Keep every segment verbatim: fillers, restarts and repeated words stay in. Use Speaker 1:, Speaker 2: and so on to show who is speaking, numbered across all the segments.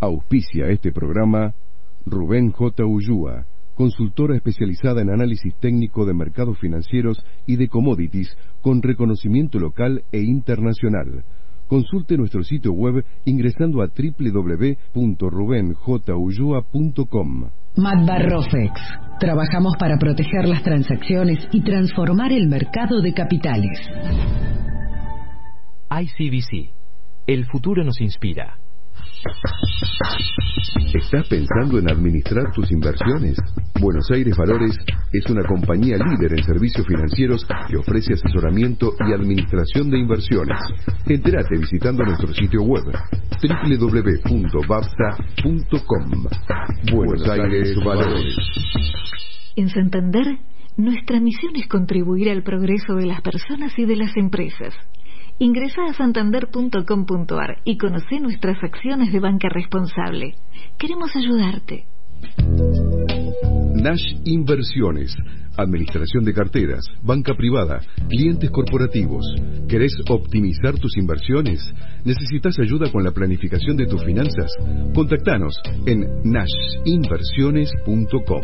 Speaker 1: Auspicia este programa Rubén J. Ullúa, consultora especializada en análisis técnico de mercados financieros y de commodities con reconocimiento local e internacional. Consulte nuestro sitio web ingresando a doble u doble u doble u punto ruben j ullua punto com.
Speaker 2: Matbarrofex. Trabajamos para proteger las transacciones y transformar el mercado de capitales.
Speaker 3: I C B C. El futuro nos inspira.
Speaker 1: ¿Estás pensando en administrar tus inversiones? Buenos Aires Valores es una compañía líder en servicios financieros que ofrece asesoramiento y administración de inversiones. Entérate visitando nuestro sitio web doble u doble u doble u punto babsa punto com. Buenos Aires Valores.
Speaker 4: En Santander, nuestra misión es contribuir al progreso de las personas y de las empresas. Ingresa a santander punto com punto ar y conoce nuestras acciones de banca responsable. Queremos ayudarte.
Speaker 1: Nash Inversiones, administración de carteras, banca privada, clientes corporativos. ¿Querés optimizar tus inversiones? ¿Necesitas ayuda con la planificación de tus finanzas? Contactanos en nash inversiones punto com.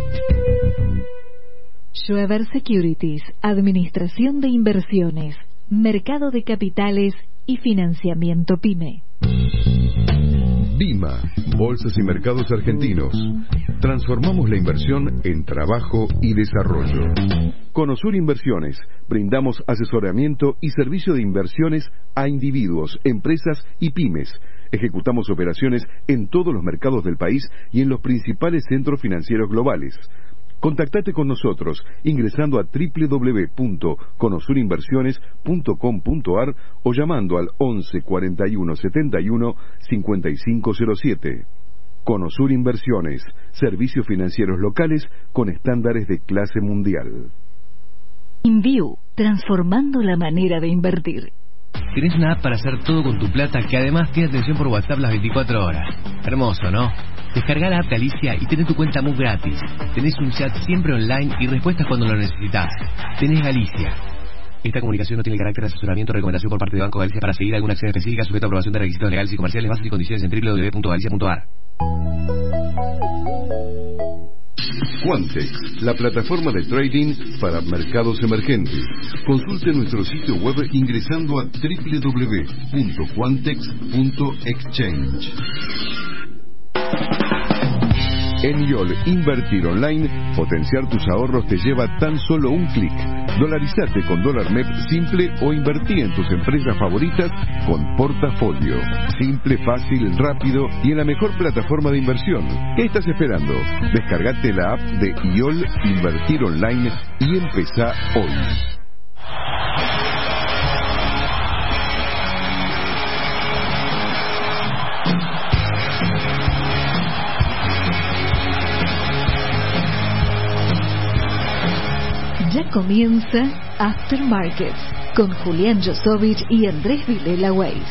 Speaker 4: Schweber Securities, administración de inversiones, mercado de capitales y financiamiento PYME.
Speaker 1: Bima, Bolsas y Mercados Argentinos. Transformamos la inversión en trabajo y desarrollo. Con Osur Inversiones brindamos asesoramiento y servicio de inversiones a individuos, empresas y pymes. Ejecutamos operaciones en todos los mercados del país y en los principales centros financieros globales. Contactate con nosotros ingresando a doble u doble u doble u punto conosur inversiones punto com punto ar o llamando al once cuarenta y uno setenta y uno cincuenta y cinco cero siete. Conosur Inversiones, servicios financieros locales con estándares de clase mundial.
Speaker 4: InView, transformando la manera de invertir.
Speaker 3: Tienes una app para hacer todo con tu plata que además tiene atención por WhatsApp las veinticuatro horas. Hermoso, ¿no? Descarga la app de Alicia y tenés tu cuenta muy gratis. Tenés un chat siempre online y respuestas cuando lo necesitas. Tenés Galicia. Esta comunicación no tiene carácter de asesoramiento o recomendación por parte de Banco Galicia para seguir alguna acción específica sujeta a aprobación de requisitos legales y comerciales, bases y condiciones en doble u doble u doble u punto galicia punto ar.
Speaker 1: Quantex, la plataforma de trading para mercados emergentes. Consulte nuestro sitio web ingresando a doble u doble u doble u punto quantex punto exchange. En I O L Invertir Online, potenciar tus ahorros te lleva tan solo un clic. Dolarizate con dólar M E P simple o invertí en tus empresas favoritas con Portafolio. Simple, fácil, rápido y en la mejor plataforma de inversión. ¿Qué estás esperando? Descargate la app de I O L Invertir Online y empezá hoy.
Speaker 4: Ya comienza After Markets con Julián Josovich y Andrés Vilela Weiss.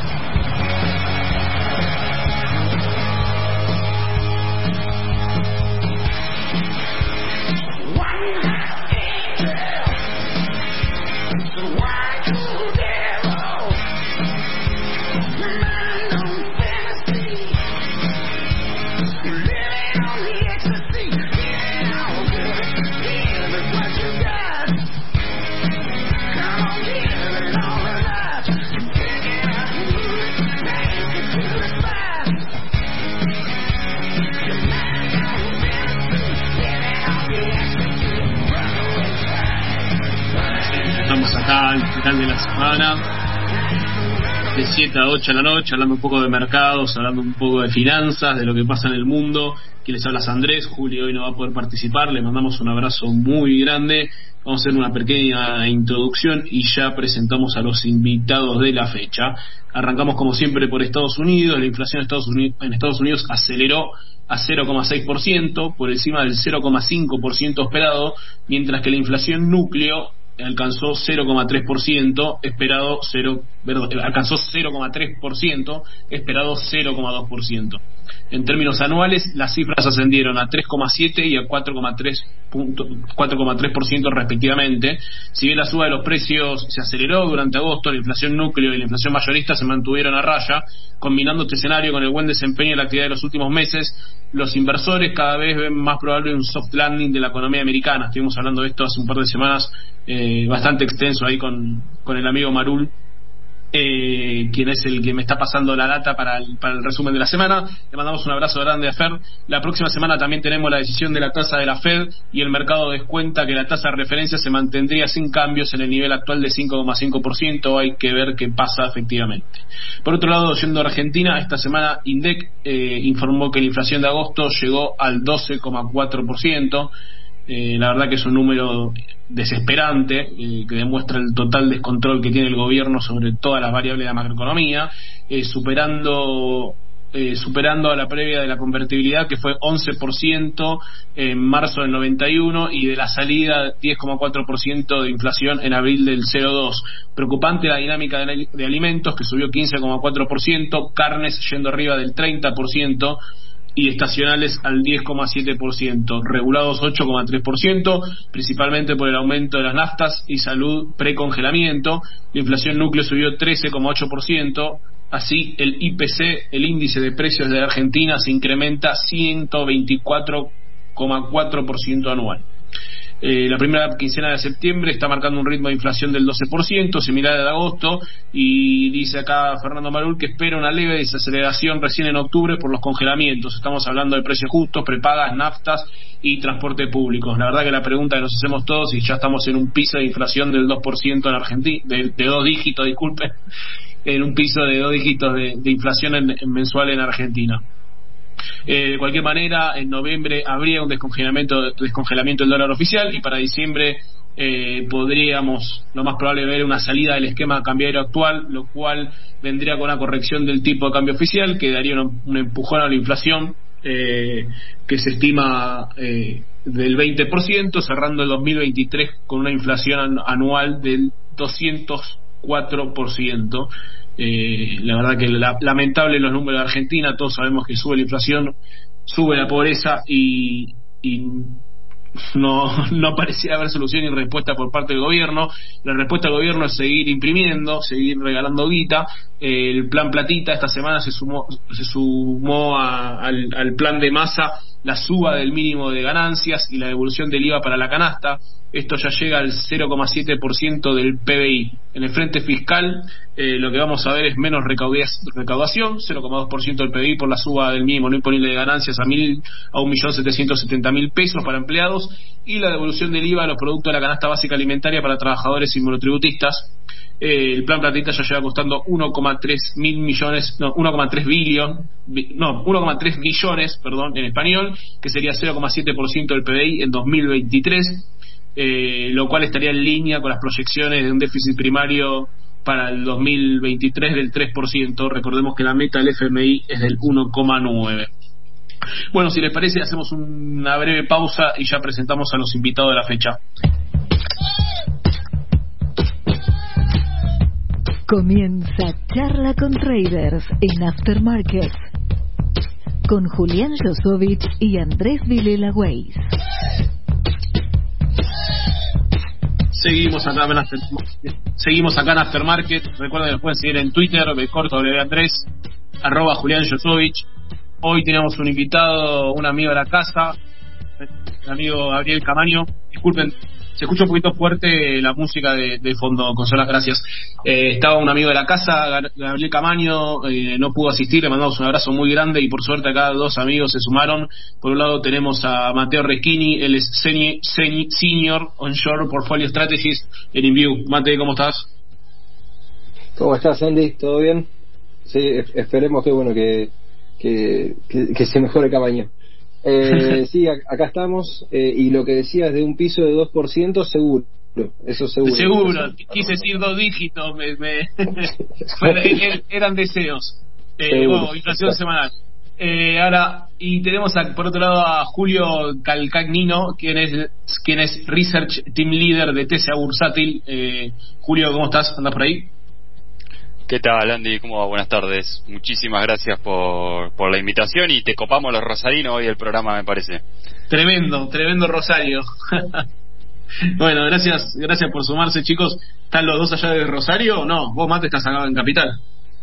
Speaker 5: Al final de la semana, de siete a ocho de la noche, hablando un poco de mercados, hablando un poco de finanzas, de lo que pasa en el mundo. Aquí les habla Andrés. Julio hoy no va a poder participar, le mandamos un abrazo muy grande. Vamos a hacer una pequeña introducción y ya presentamos a los invitados de la fecha. Arrancamos como siempre por Estados Unidos. La inflación en Estados Unidos, en Estados Unidos aceleró a cero coma seis por ciento, por encima del cero coma cinco por ciento esperado, mientras que la inflación núcleo alcanzó cero coma tres por ciento, esperado cero, perdón, alcanzó cero coma tres por ciento, esperado cero coma dos por ciento. En términos anuales, las cifras ascendieron a tres coma siete y a cuatro coma tres por ciento respectivamente. Si bien la suba de los precios se aceleró durante agosto, la inflación núcleo y la inflación mayorista se mantuvieron a raya. Combinando este escenario con el buen desempeño de la actividad de los últimos meses, los inversores cada vez ven más probable un soft landing de la economía americana. Estuvimos hablando de esto hace un par de semanas, eh, bastante extenso ahí con, con el amigo Marul, Eh, quien es el que me está pasando la data para el, para el resumen de la semana. Le mandamos un abrazo grande a Fer. La próxima semana también tenemos la decisión de la tasa de la Fed, y el mercado descuenta que la tasa de referencia se mantendría sin cambios en el nivel actual de cinco coma cinco por ciento. Hay que ver qué pasa efectivamente. Por otro lado, yendo a Argentina, esta semana INDEC eh, informó que la inflación de agosto llegó al doce coma cuatro por ciento. Eh, la verdad que es un número desesperante, eh, que demuestra el total descontrol que tiene el gobierno sobre todas las variables de la macroeconomía, eh, superando eh, superando a la previa de la convertibilidad, que fue once por ciento en marzo del noventa y uno, y de la salida diez coma cuatro por ciento de inflación en abril del cero coma dos. Preocupante la dinámica de, de alimentos, que subió quince coma cuatro por ciento, carnes yendo arriba del treinta por ciento, y estacionales al diez coma siete por ciento, regulados ocho coma tres por ciento, principalmente por el aumento de las naftas y salud precongelamiento. La inflación núcleo subió trece coma ocho por ciento, así el I P C, el índice de precios de la Argentina, se incrementa ciento veinticuatro coma cuatro por ciento anual. Eh, la primera quincena de septiembre está marcando un ritmo de inflación del doce por ciento, similar al de agosto, y dice acá Fernando Marul que espera una leve desaceleración recién en octubre por los congelamientos. Estamos hablando de precios justos, prepagas, naftas y transporte público. La verdad que la pregunta que nos hacemos todos, y ya estamos en un piso de inflación del dos por ciento en Argentina, de, de dos dígitos, disculpe, en un piso de dos dígitos de, de inflación en, en mensual en Argentina. Eh, de cualquier manera, en noviembre habría un descongelamiento, descongelamiento del dólar oficial, y para diciembre eh, podríamos, lo más probable, ver una salida del esquema cambiario actual, lo cual vendría con una corrección del tipo de cambio oficial, que daría un, un empujón a la inflación, eh, que se estima eh, del veinte por ciento, cerrando el dos mil veintitrés con una inflación anual del doscientos cuatro por ciento. Eh, la verdad que la, lamentable los números de Argentina. Todos sabemos que sube la inflación, sube la pobreza, y, y no, no parecía haber solución ni respuesta por parte del gobierno. La respuesta del gobierno es seguir imprimiendo, seguir regalando guita. Eh, el plan Platita esta semana se sumó, se sumó a, al, al plan de Massa la suba del mínimo de ganancias y la devolución del I V A para la canasta. Esto ya llega al cero coma siete por ciento del P B I. En el frente fiscal, eh, lo que vamos a ver es menos recaudación, cero coma dos por ciento del P B I por la suba del mínimo no imponible de ganancias a mil a un millón setecientos setenta mil pesos para empleados, y la devolución del I V A a los productos de la canasta básica alimentaria para trabajadores y monotributistas. Eh, el plan Platita ya lleva costando uno coma tres mil millones, no, uno coma tres billón, no, uno coma tres billones, perdón, en español, que sería cero coma siete por ciento del P B I en dos mil veintitrés. Eh, lo cual estaría en línea con las proyecciones de un déficit primario para el dos mil veintitrés del tres por ciento. Recordemos que la meta del F M I es del uno coma nueve. Bueno, si les parece, hacemos una breve pausa y ya presentamos a los invitados de la fecha.
Speaker 4: Comienza Charla con Traders en Aftermarket con Julián Josovich y Andrés Vilela Weiss.
Speaker 5: Seguimos acá, en After, seguimos acá en Aftermarket. Recuerden que nos pueden seguir en Twitter, de corto W Andrés, arroba Julián Josovich. Hoy tenemos un invitado, un amigo de la casa, el amigo Gabriel Camaño. Disculpen, se escucha un poquito fuerte la música de, de fondo, consolas, gracias. Eh, estaba un amigo de la casa, Gabriel Camaño, eh, no pudo asistir, le mandamos un abrazo muy grande, y por suerte acá dos amigos se sumaron. Por un lado tenemos a Mateo Reschini, él es seni, seni, Senior Onshore Portfolio Strategist en InView. Mate, ¿cómo estás?
Speaker 6: ¿Cómo estás, Andy? ¿Todo bien? Sí, esperemos que bueno que, que, que, que se mejore Camaño. Eh, sí, acá estamos, eh, y lo que decías de un piso de dos por ciento, seguro, eso seguro.
Speaker 5: Seguro, quise decir dos dígitos, me, me... eran deseos. Eh, bueno, inflación semanal. Eh, ahora, y tenemos a, por otro lado a Julio Calcagnino, quien es quien es Research Team Leader de T C A Bursátil. Eh, Julio, ¿cómo estás? ¿Andas por ahí?
Speaker 7: ¿Qué tal, Andy? ¿Cómo va? Buenas tardes. Muchísimas gracias por, por la invitación y te copamos los rosarinos hoy el programa, me parece.
Speaker 5: Tremendo, tremendo Rosario. Bueno, gracias gracias por sumarse, chicos. ¿Están los dos allá de Rosario o no? ¿Vos, Mate, estás acá en Capital?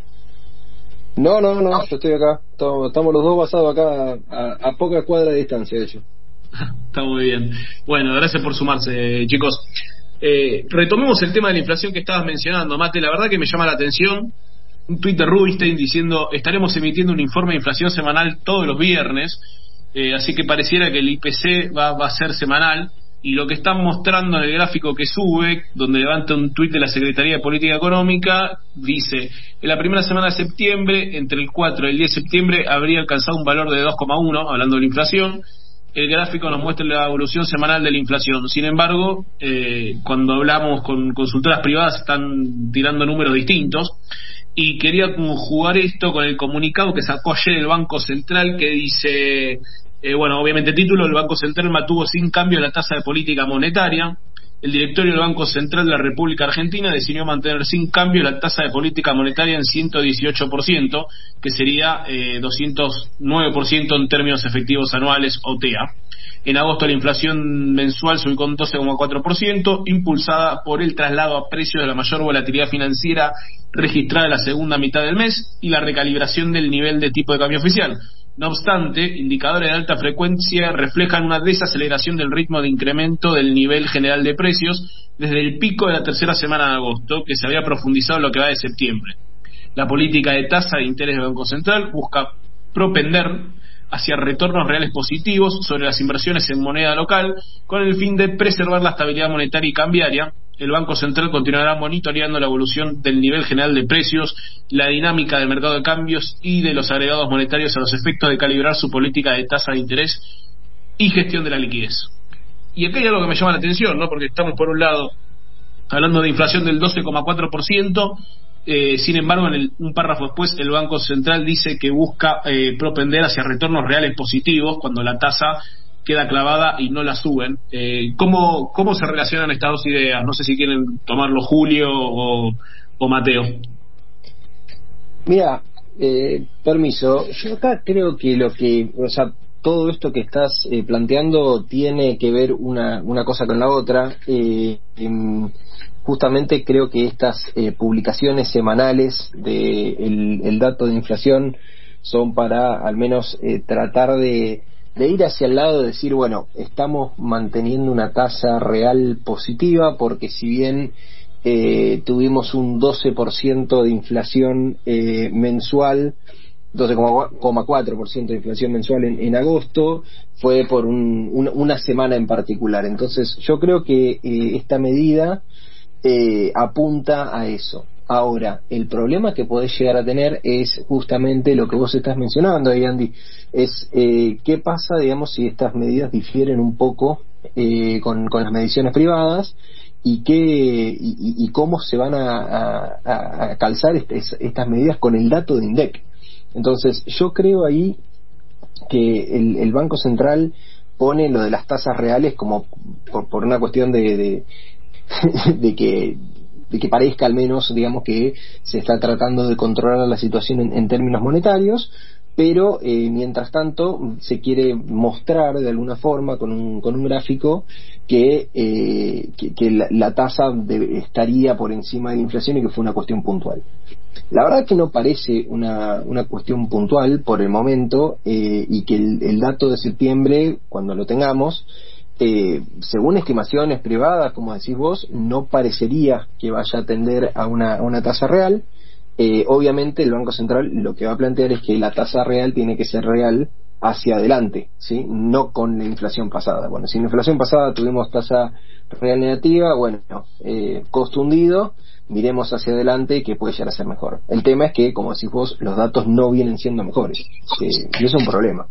Speaker 6: No, no, no, yo estoy acá. Estamos, estamos los dos basados acá a, a poca cuadra de distancia, de hecho.
Speaker 5: Está muy bien. Bueno, gracias por sumarse, chicos. Eh, retomemos el tema de la inflación que estabas mencionando, Mate. La verdad que me llama la atención un tuit de Rubinstein diciendo: estaremos emitiendo un informe de inflación semanal todos los viernes, eh, así que pareciera que el I P C va, va a ser semanal. Y lo que están mostrando en el gráfico que sube, donde levanta un tuit de la Secretaría de Política Económica, dice: en la primera semana de septiembre, entre el cuatro y el diez de septiembre, habría alcanzado un valor de dos coma uno, hablando de la inflación. El gráfico nos muestra la evolución semanal de la inflación. Sin embargo, eh, cuando hablamos con consultoras privadas, están tirando números distintos. Y quería conjugar esto con el comunicado que sacó ayer el Banco Central, que dice... Eh, bueno, obviamente título: el Banco Central mantuvo sin cambio la tasa de política monetaria. El directorio del Banco Central de la República Argentina decidió mantener sin cambio la tasa de política monetaria en ciento dieciocho por ciento, que sería eh, doscientos nueve por ciento en términos efectivos anuales, o T E A. En agosto la inflación mensual se ubicó en doce coma cuatro por ciento, impulsada por el traslado a precios de la mayor volatilidad financiera registrada en la segunda mitad del mes y la recalibración del nivel de tipo de cambio oficial. No obstante, indicadores de alta frecuencia reflejan una desaceleración del ritmo de incremento del nivel general de precios desde el pico de la tercera semana de agosto, que se había profundizado en lo que va de septiembre. La política de tasa de interés del Banco Central busca propender hacia retornos reales positivos sobre las inversiones en moneda local, con el fin de preservar la estabilidad monetaria y cambiaria. El Banco Central continuará monitoreando la evolución del nivel general de precios, la dinámica del mercado de cambios y de los agregados monetarios a los efectos de calibrar su política de tasa de interés y gestión de la liquidez. Y acá hay algo que me llama la atención, ¿no? Porque estamos por un lado hablando de inflación del doce coma cuatro por ciento, eh, sin embargo en el, un párrafo después el Banco Central dice que busca eh, propender hacia retornos reales positivos cuando la tasa queda clavada y no la suben. Eh, ¿cómo, ¿Cómo se relacionan estas dos ideas? No sé si quieren tomarlo Julio o, o Mateo.
Speaker 6: Mira, eh, permiso, yo acá creo que lo que, o sea, todo esto que estás eh, planteando tiene que ver una, una cosa con la otra. Eh, eh, justamente creo que estas eh, publicaciones semanales de el, el dato de inflación son para al menos eh, tratar de de ir hacia el lado de decir, bueno, estamos manteniendo una tasa real positiva, porque si bien eh, tuvimos un doce por ciento de inflación eh, mensual, doce coma cuatro por ciento de inflación mensual en, en agosto, fue por un, un, una semana en particular. Entonces yo creo que eh, esta medida eh, apunta a eso. Ahora, el problema que podés llegar a tener es justamente lo que vos estás mencionando ahí, Andy, es eh, qué pasa, digamos, si estas medidas difieren un poco eh, con, con las mediciones privadas, y qué y, y cómo se van a, a, a calzar este, estas medidas con el dato de INDEC. Entonces, yo creo ahí que el, el Banco Central pone lo de las tasas reales como por, por una cuestión de, de, de que de que parezca al menos, digamos, que se está tratando de controlar la situación en, en términos monetarios, pero eh, mientras tanto se quiere mostrar de alguna forma con un, con un gráfico que, eh, que, que la, la tasa de, estaría por encima de la inflación y que fue una cuestión puntual. La verdad es que no parece una, una cuestión puntual por el momento, eh, y que el, el dato de septiembre, cuando lo tengamos, Eh, según estimaciones privadas, como decís vos, no parecería que vaya a tender a una, a una tasa real. Eh, obviamente el Banco Central lo que va a plantear es que la tasa real tiene que ser real hacia adelante, ¿sí? No con la inflación pasada. Bueno, si en la inflación pasada tuvimos tasa real negativa, bueno, eh, costo hundido, miremos hacia adelante que puede llegar a ser mejor. El tema es que, como decís vos, los datos no vienen siendo mejores, eh, y eso es un problema.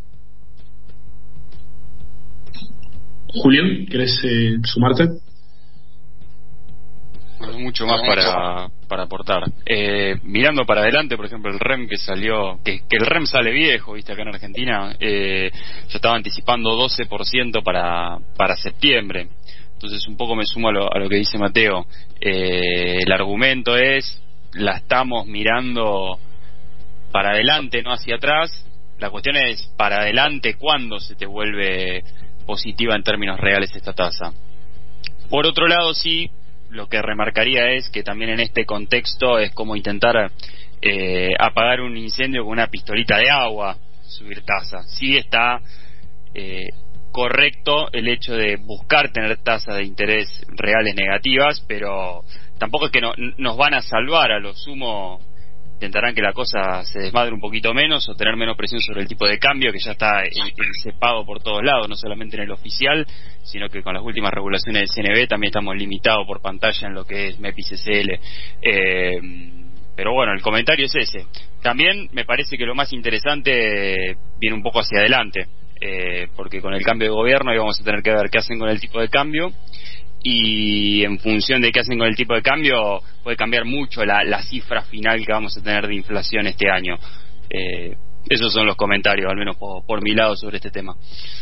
Speaker 5: Julio, ¿querés eh, sumarte?
Speaker 7: es mucho más para, para aportar. Eh, mirando para adelante, por ejemplo, el R E M que salió, que, que el R E M sale viejo, viste, acá en Argentina, eh, yo estaba anticipando doce por ciento para, para septiembre. Entonces un poco me sumo a lo, a lo que dice Mateo. Eh, el argumento es, la estamos mirando para adelante, no hacia atrás. La cuestión es, para adelante, ¿cuándo se te vuelve positiva en términos reales esta tasa? Por otro lado, sí, lo que remarcaría es que también en este contexto es como intentar eh, apagar un incendio con una pistolita de agua, subir tasa. Sí está eh, correcto el hecho de buscar tener tasas de interés reales negativas, pero tampoco es que no, nos van a salvar. A lo sumo intentarán que la cosa se desmadre un poquito menos o tener menos presión sobre el tipo de cambio, que ya está encepado por todos lados, no solamente en el oficial, sino que con las últimas regulaciones del C N B también estamos limitados por pantalla en lo que es M E P y C C L. Eh, pero bueno, el comentario es ese. También me parece que lo más interesante viene un poco hacia adelante, eh, porque con el cambio de gobierno ahí vamos a tener que ver qué hacen con el tipo de cambio, y en función de qué hacen con el tipo de cambio puede cambiar mucho la, la cifra final que vamos a tener de inflación este año. Eh, esos son los comentarios, al menos por, por mi lado, sobre este tema.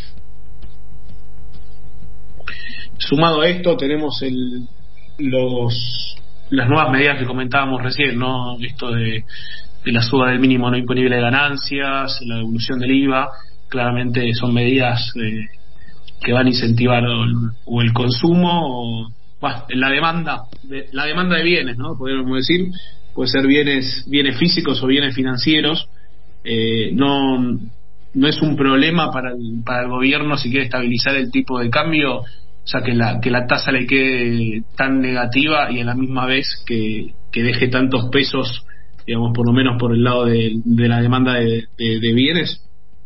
Speaker 5: Sumado a esto tenemos el, los las nuevas medidas que comentábamos recién, ¿no? Esto de, de la suba del mínimo no imponible de ganancias, la devolución del I V A, claramente son medidas eh, que van a incentivar o el, o el consumo o bueno, la demanda de, la demanda de bienes, ¿no? Podríamos decir, puede ser bienes bienes físicos o bienes financieros. Eh, no no es un problema para el, para el gobierno si quiere estabilizar el tipo de cambio, o sea, que la que la tasa le quede tan negativa y a la misma vez que, que deje tantos pesos, digamos, por lo menos por el lado de, de la demanda de, de, de bienes.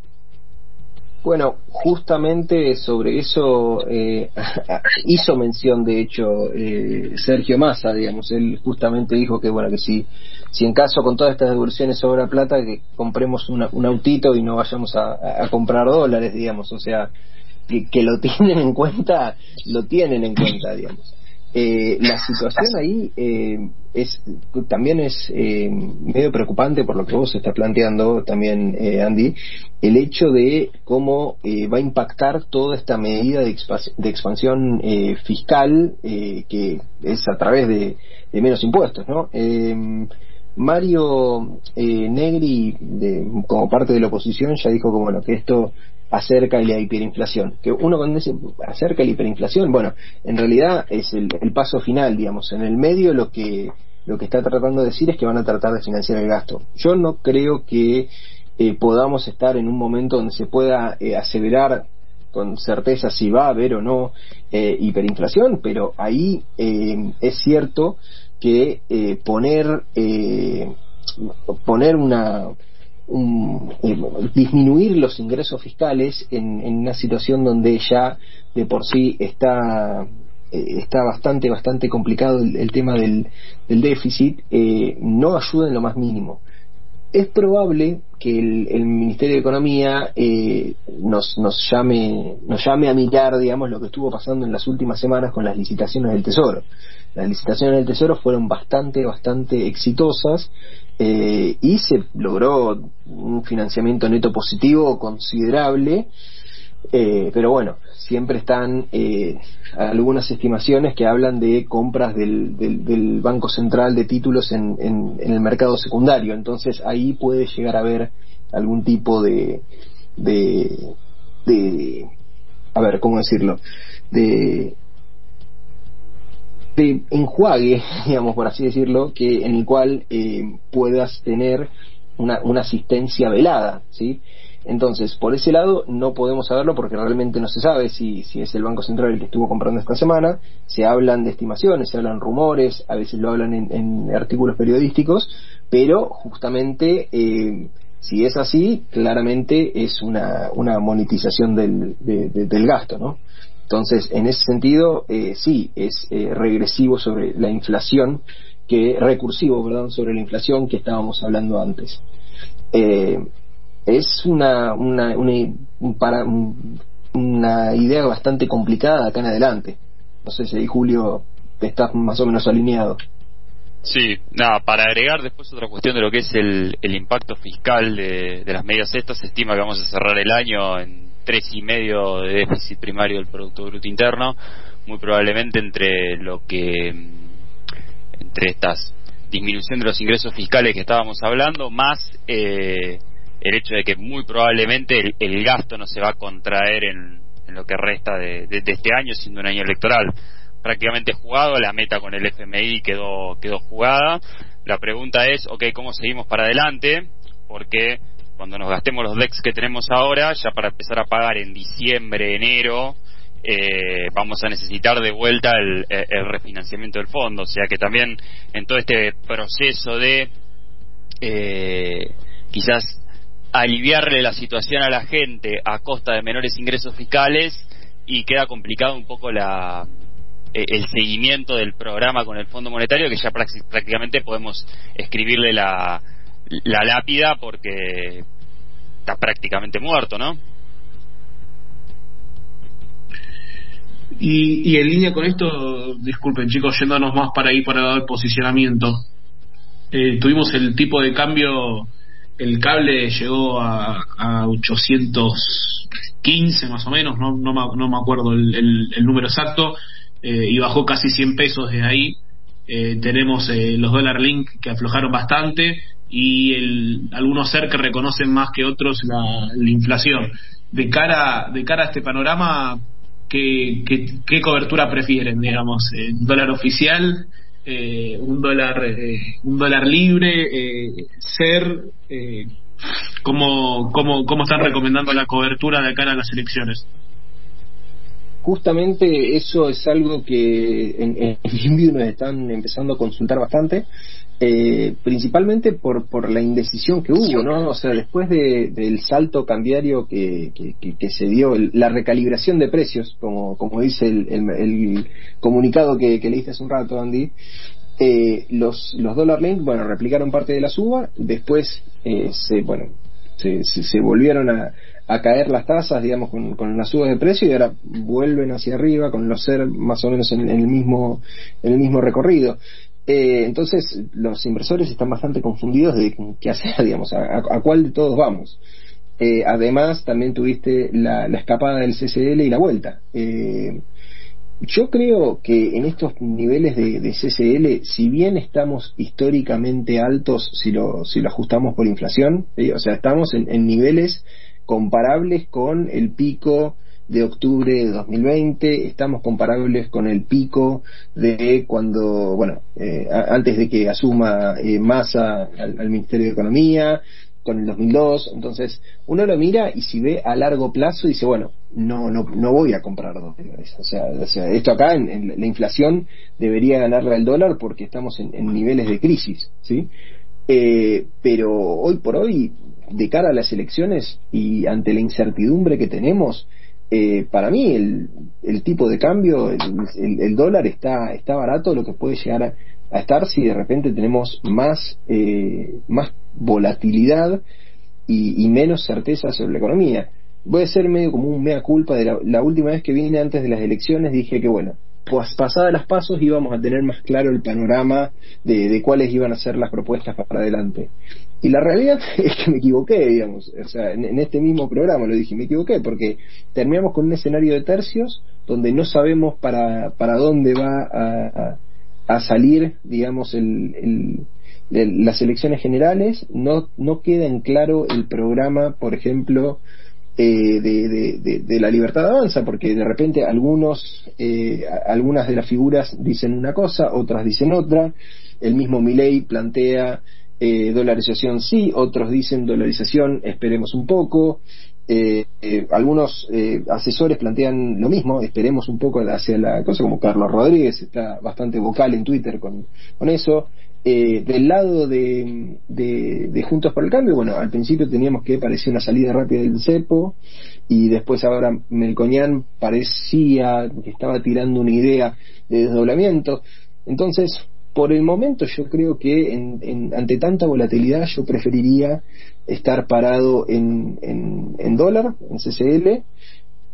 Speaker 6: Bueno, justamente sobre eso eh, hizo mención, de hecho, eh, Sergio Massa, digamos. Él justamente dijo que, bueno, que si, si en caso con todas estas devoluciones sobra plata, que compremos una, un autito y no vayamos a, a comprar dólares, digamos. O sea, que, que lo tienen en cuenta, lo tienen en cuenta, digamos. Eh, la situación ahí eh, es también es eh, medio preocupante por lo que vos estás planteando también, eh, Andy, el hecho de cómo eh, va a impactar toda esta medida de, expa- de expansión eh, fiscal, eh, que es a través de, de menos impuestos, ¿no? Eh, Mario eh, Negri, de, como parte de la oposición, ya dijo que, bueno, que esto acerca la hiperinflación, que uno cuando dice acerca la hiperinflación, bueno, en realidad es el, el paso final, digamos. En el medio lo que lo que está tratando de decir es que van a tratar de financiar el gasto. Yo no creo que eh, podamos estar en un momento donde se pueda eh, aseverar con certeza si va a haber o no eh, hiperinflación, pero ahí eh, es cierto que eh, poner eh, poner una Un, eh, disminuir los ingresos fiscales en, en una situación donde ya de por sí está eh, está bastante bastante complicado el, el tema del, del déficit, eh, no ayuda en lo más mínimo. Es probable que el, el Ministerio de Economía eh, nos nos llame nos llame a mirar, digamos, lo que estuvo pasando en las últimas semanas con las licitaciones del Tesoro. Las licitaciones del Tesoro fueron bastante bastante exitosas. Eh, y se logró un financiamiento neto positivo considerable, eh, pero bueno, siempre están eh, algunas estimaciones que hablan de compras del, del, del Banco Central de títulos en, en, en el mercado secundario. Entonces ahí puede llegar a haber algún tipo de de, de a ver, ¿cómo decirlo? de de enjuague, digamos, por así decirlo, que en el cual eh, puedas tener una, una asistencia velada, ¿sí? Entonces, por ese lado no podemos saberlo porque realmente no se sabe si, si es el Banco Central el que estuvo comprando esta semana. Se hablan de estimaciones, se hablan rumores, a veces lo hablan en, en artículos periodísticos, pero justamente eh, si es así, claramente es una, una monetización del, de, de, del gasto, ¿no? Entonces, en ese sentido, eh, sí, es eh, regresivo sobre la inflación, que recursivo, perdón, sobre la inflación que estábamos hablando antes. Eh, es una una, una, un para, un, una idea bastante complicada de acá en adelante. No sé si ahí Julio estás más o menos alineado.
Speaker 7: Sí, nada, para agregar después otra cuestión de lo que es el, el impacto fiscal de, de las medidas estas, se estima que vamos a cerrar el año en tres y medio de déficit primario del Producto Bruto Interno, muy probablemente entre lo que entre estas disminución de los ingresos fiscales que estábamos hablando, más eh, el hecho de que muy probablemente el, el gasto no se va a contraer en, en lo que resta de, de, de este año, siendo un año electoral prácticamente jugado. La meta con el F M I quedó quedó jugada. La pregunta es, ok, ¿cómo seguimos para adelante? Porque cuando nos gastemos los D E X que tenemos ahora, ya para empezar a pagar en diciembre, enero, eh, vamos a necesitar de vuelta el, el refinanciamiento del fondo. O sea que también en todo este proceso de eh, quizás aliviarle la situación a la gente a costa de menores ingresos fiscales, y queda complicado un poco la el seguimiento del programa con el Fondo Monetario, que ya prácticamente podemos escribirle la, la lápida porque está prácticamente muerto, ¿no?
Speaker 5: Y, y en línea con esto, disculpen chicos, yéndonos más para ahí para el posicionamiento, eh, tuvimos el tipo de cambio, el cable llegó a, a ochocientos quince más o menos, no, no, me, no me acuerdo el, el, el número exacto. Eh, y bajó casi cien pesos desde ahí. Eh, tenemos eh, los dólar link que aflojaron bastante, y el, algunos ser que reconocen más que otros la, la inflación. De cara de cara a este panorama, ¿qué, qué, qué cobertura prefieren? Digamos, eh, dólar oficial, eh, un dólar eh, un dólar libre, eh, ser eh, ¿cómo, cómo, ¿cómo están recomendando la cobertura de cara a las elecciones?
Speaker 6: Justamente eso es algo que en, en Inview nos están empezando a consultar bastante, eh, principalmente por por la indecisión que hubo, ¿no? O sea, después de, del salto cambiario que, que, que, que se dio, el, la recalibración de precios, como como dice el, el, el comunicado que, que leíste hace un rato, Andy, eh, los los Dollar Link, bueno, replicaron parte de la suba, después eh, se, bueno, se, se, se volvieron a a caer las tasas, digamos, con, con las subas de precio, y ahora vuelven hacia arriba con los ser más o menos en, en el mismo en el mismo recorrido. Eh, entonces los inversores están bastante confundidos de qué hacer, digamos, a, a, a cuál de todos vamos. Eh, además también tuviste la, la escapada del C C L y la vuelta. Eh, yo creo que en estos niveles de, de C C L, si bien estamos históricamente altos, si lo si lo ajustamos por inflación, ¿sí? O sea, estamos en, en niveles comparables con el pico de octubre de dos mil veinte, estamos comparables con el pico de cuando, bueno, eh, a, antes de que asuma eh, Massa al, al Ministerio de Economía, con el dos mil dos. Entonces uno lo mira y si ve a largo plazo dice, bueno, no no no voy a comprar dólares. O sea, o sea esto acá en, en la inflación debería ganarle al dólar porque estamos en, en niveles de crisis, ¿sí? Eh, pero hoy por hoy, de cara a las elecciones y ante la incertidumbre que tenemos, eh, para mí el, el tipo de cambio, el, el, el dólar está está barato, lo que puede llegar a, a estar si de repente tenemos más eh, más volatilidad y, y menos certeza sobre la economía. Voy a ser medio como un mea culpa de la, la última vez que vine antes de las elecciones, dije que bueno, pues pasadas las pasos íbamos a tener más claro el panorama de, de cuáles iban a ser las propuestas para adelante. Y la realidad es que me equivoqué, digamos. O sea, en, en este mismo programa lo dije, me equivoqué, porque terminamos con un escenario de tercios donde no sabemos para para dónde va a, a, a salir, digamos, el, el, el, las elecciones generales. No no queda en claro el programa, por ejemplo, Eh, de, de, de, de la Libertad Avanza, porque de repente algunos eh, algunas de las figuras dicen una cosa, otras dicen otra. El mismo Milei plantea eh, dolarización sí, otros dicen dolarización esperemos un poco. Eh, eh, algunos eh, asesores plantean lo mismo, esperemos un poco hacia la cosa, como Carlos Rodríguez está bastante vocal en Twitter con, con eso. Eh, del lado de, de, de Juntos por el Cambio, bueno, al principio teníamos que parecía una salida rápida del cepo, y después ahora Melconian parecía que estaba tirando una idea de desdoblamiento. Entonces, por el momento yo creo que en, en, ante tanta volatilidad yo preferiría estar parado en, en, en dólar, en C C L,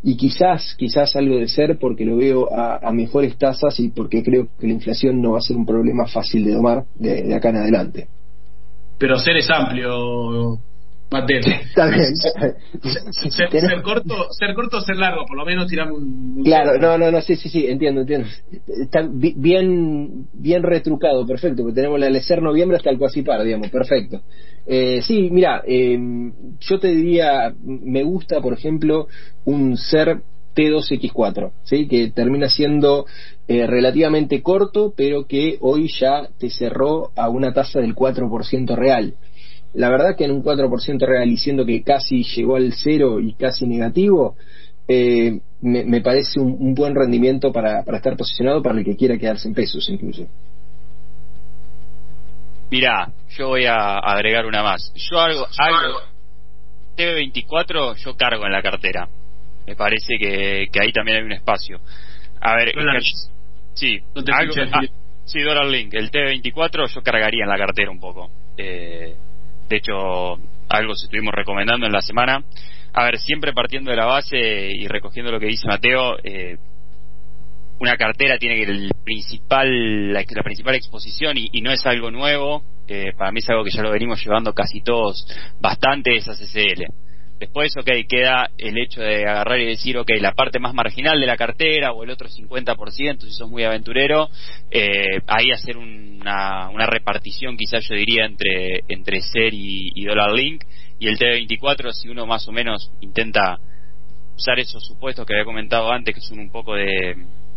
Speaker 6: y quizás, quizás algo de ser porque lo veo a, a mejores tasas y porque creo que la inflación no va a ser un problema fácil de domar de, de acá en adelante.
Speaker 5: Pero ser es amplio, Mateo.
Speaker 6: Está bien.
Speaker 5: Ser, ser, ser corto, ser corto o ser largo, por lo menos tiramos un...
Speaker 6: Claro, no, no, no, sí, sí, sí, entiendo, entiendo. Está bien, bien retrucado, perfecto, porque tenemos la de ser noviembre hasta el cuasi par, digamos, perfecto. Eh, sí, mira, eh, yo te diría, me gusta, por ejemplo, un ser T dos equis cuatro, ¿sí? Que termina siendo eh, relativamente corto, pero que hoy ya te cerró a una tasa del cuatro por ciento real. La verdad que en un cuatro por ciento real, y siendo que casi llegó al cero y casi negativo, eh, me, me parece un, un buen rendimiento para, para estar posicionado para el que quiera quedarse en pesos incluso.
Speaker 7: Mirá, yo voy a agregar una más. Yo algo, algo T V veinticuatro yo cargo en la cartera. Me parece que, que ahí también hay un espacio. A ver, el, sí,
Speaker 5: no te
Speaker 7: algo,
Speaker 5: escuché,
Speaker 7: ah, sí, Dollar Link, el T V veinticuatro yo cargaría en la cartera un poco. Eh, de hecho, algo se estuvimos recomendando en la semana. A ver, siempre partiendo de la base y recogiendo lo que dice Mateo, eh, una cartera tiene que el principal, la, la principal exposición, y, y no es algo nuevo, eh, para mí es algo que ya lo venimos llevando casi todos bastante, es a C C L. Después, ok, queda el hecho de agarrar y decir, ok, la parte más marginal de la cartera o el otro cincuenta por ciento, si sos muy aventurero, eh, ahí hacer una, una repartición, quizás yo diría, entre entre S E R y, y Dollar Link, y el T V veinticuatro, si uno más o menos intenta usar esos supuestos que había comentado antes, que son un poco de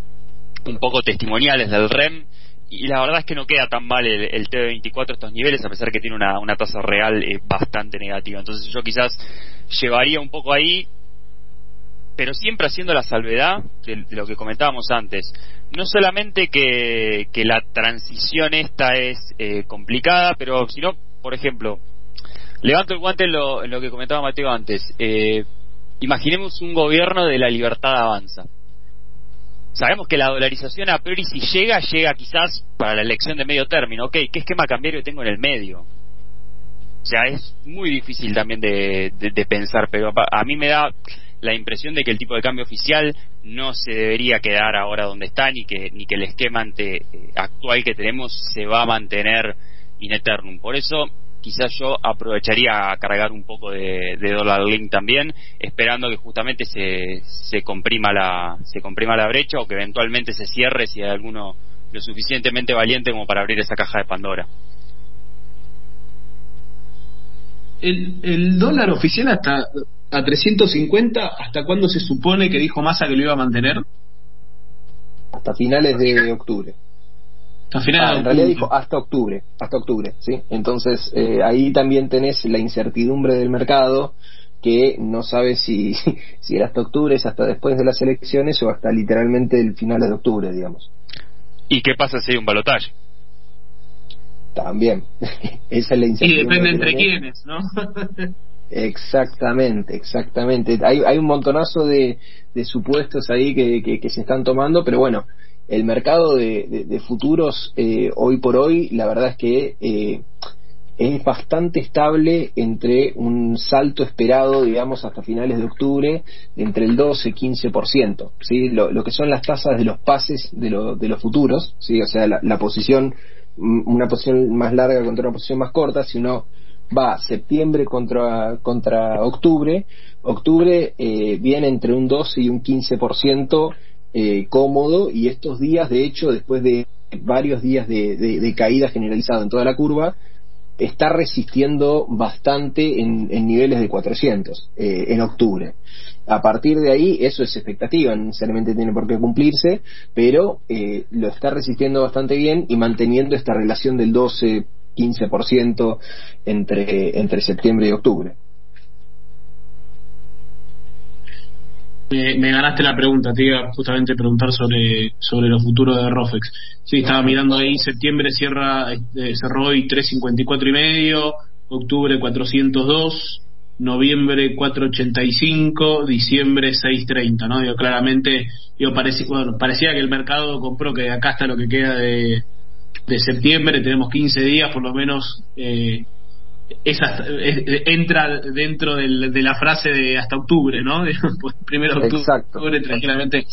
Speaker 7: un poco testimoniales del R E M, y la verdad es que no queda tan mal el, el T V veinticuatro estos niveles, a pesar que tiene una, una tasa real eh, bastante negativa. Entonces yo quizás llevaría un poco ahí, pero siempre haciendo la salvedad de, de lo que comentábamos antes. No solamente que, que la transición esta es eh, complicada, pero sino, por ejemplo, levanto el guante en lo, en lo que comentaba Mateo antes. Eh, imaginemos un gobierno de la libertad avanza. Sabemos que la dolarización a priori, si llega, llega quizás para la elección de medio término. Ok, ¿qué esquema cambiario tengo en el medio? O sea, es muy difícil también de, de, de pensar, pero a, a mí me da la impresión de que el tipo de cambio oficial no se debería quedar ahora donde está, ni que ni que el esquema ante, eh, actual que tenemos se va a mantener in eternum. Por eso quizás yo aprovecharía a cargar un poco de, de Dollar Link también, esperando que justamente se, se comprima la se comprima la brecha, o que eventualmente se cierre si hay alguno lo suficientemente valiente como para abrir esa caja de Pandora.
Speaker 5: El, el dólar oficial hasta a trescientos cincuenta, ¿hasta cuándo se supone que dijo Massa que lo iba a mantener?
Speaker 6: Hasta finales de octubre.
Speaker 5: Hasta finales
Speaker 6: ah,
Speaker 5: de
Speaker 6: en
Speaker 5: octubre.
Speaker 6: realidad dijo hasta octubre, hasta octubre, ¿sí? Entonces eh, ahí también tenés la incertidumbre del mercado, que no sabe si si era hasta octubre, es hasta después de las elecciones o hasta literalmente el final de octubre, digamos.
Speaker 7: ¿Y qué pasa si hay un balotaje?
Speaker 6: También. Esa es la incertidumbre.
Speaker 5: Y depende entre
Speaker 6: tenés.
Speaker 5: quiénes, ¿no?
Speaker 6: Exactamente, exactamente. Hay, hay un montonazo de, de supuestos ahí que, que, que se están tomando, pero bueno, el mercado de, de, de futuros eh, hoy por hoy, la verdad es que eh, es bastante estable entre un salto esperado, digamos, hasta finales de octubre, de entre el doce y quince por ciento, ¿sí? Lo, lo que son las tasas de los pases de, lo, de los futuros, ¿sí? O sea, la, la posición, una posición más larga contra una posición más corta. Si uno va septiembre contra contra octubre, octubre eh, viene entre un doce y un quince por ciento eh, cómodo, y estos días, de hecho, después de varios días de, de, de caída generalizada en toda la curva, está resistiendo bastante en, en niveles de cuatrocientos eh, en octubre. A partir de ahí, eso es expectativa, no necesariamente tiene por qué cumplirse, pero eh, lo está resistiendo bastante bien y manteniendo esta relación del doce quince por ciento entre, entre septiembre y octubre.
Speaker 5: Me, me ganaste la pregunta, te iba justamente a preguntar sobre sobre los futuros de Rofex. Sí, estaba mirando ahí, septiembre cierra eh, cerró hoy tres cincuenta y cuatro y medio, octubre cuatrocientos dos, noviembre cuatro ochenta y cinco, diciembre seis treinta, ¿no? Digo, claramente, digo, parecía, bueno, parecía que el mercado compró que acá está lo que queda de, de septiembre, tenemos quince días por lo menos eh, es hasta, es, entra dentro del, de la frase de hasta octubre, ¿no? Primero de octubre,
Speaker 6: Exacto.
Speaker 5: octubre, tranquilamente.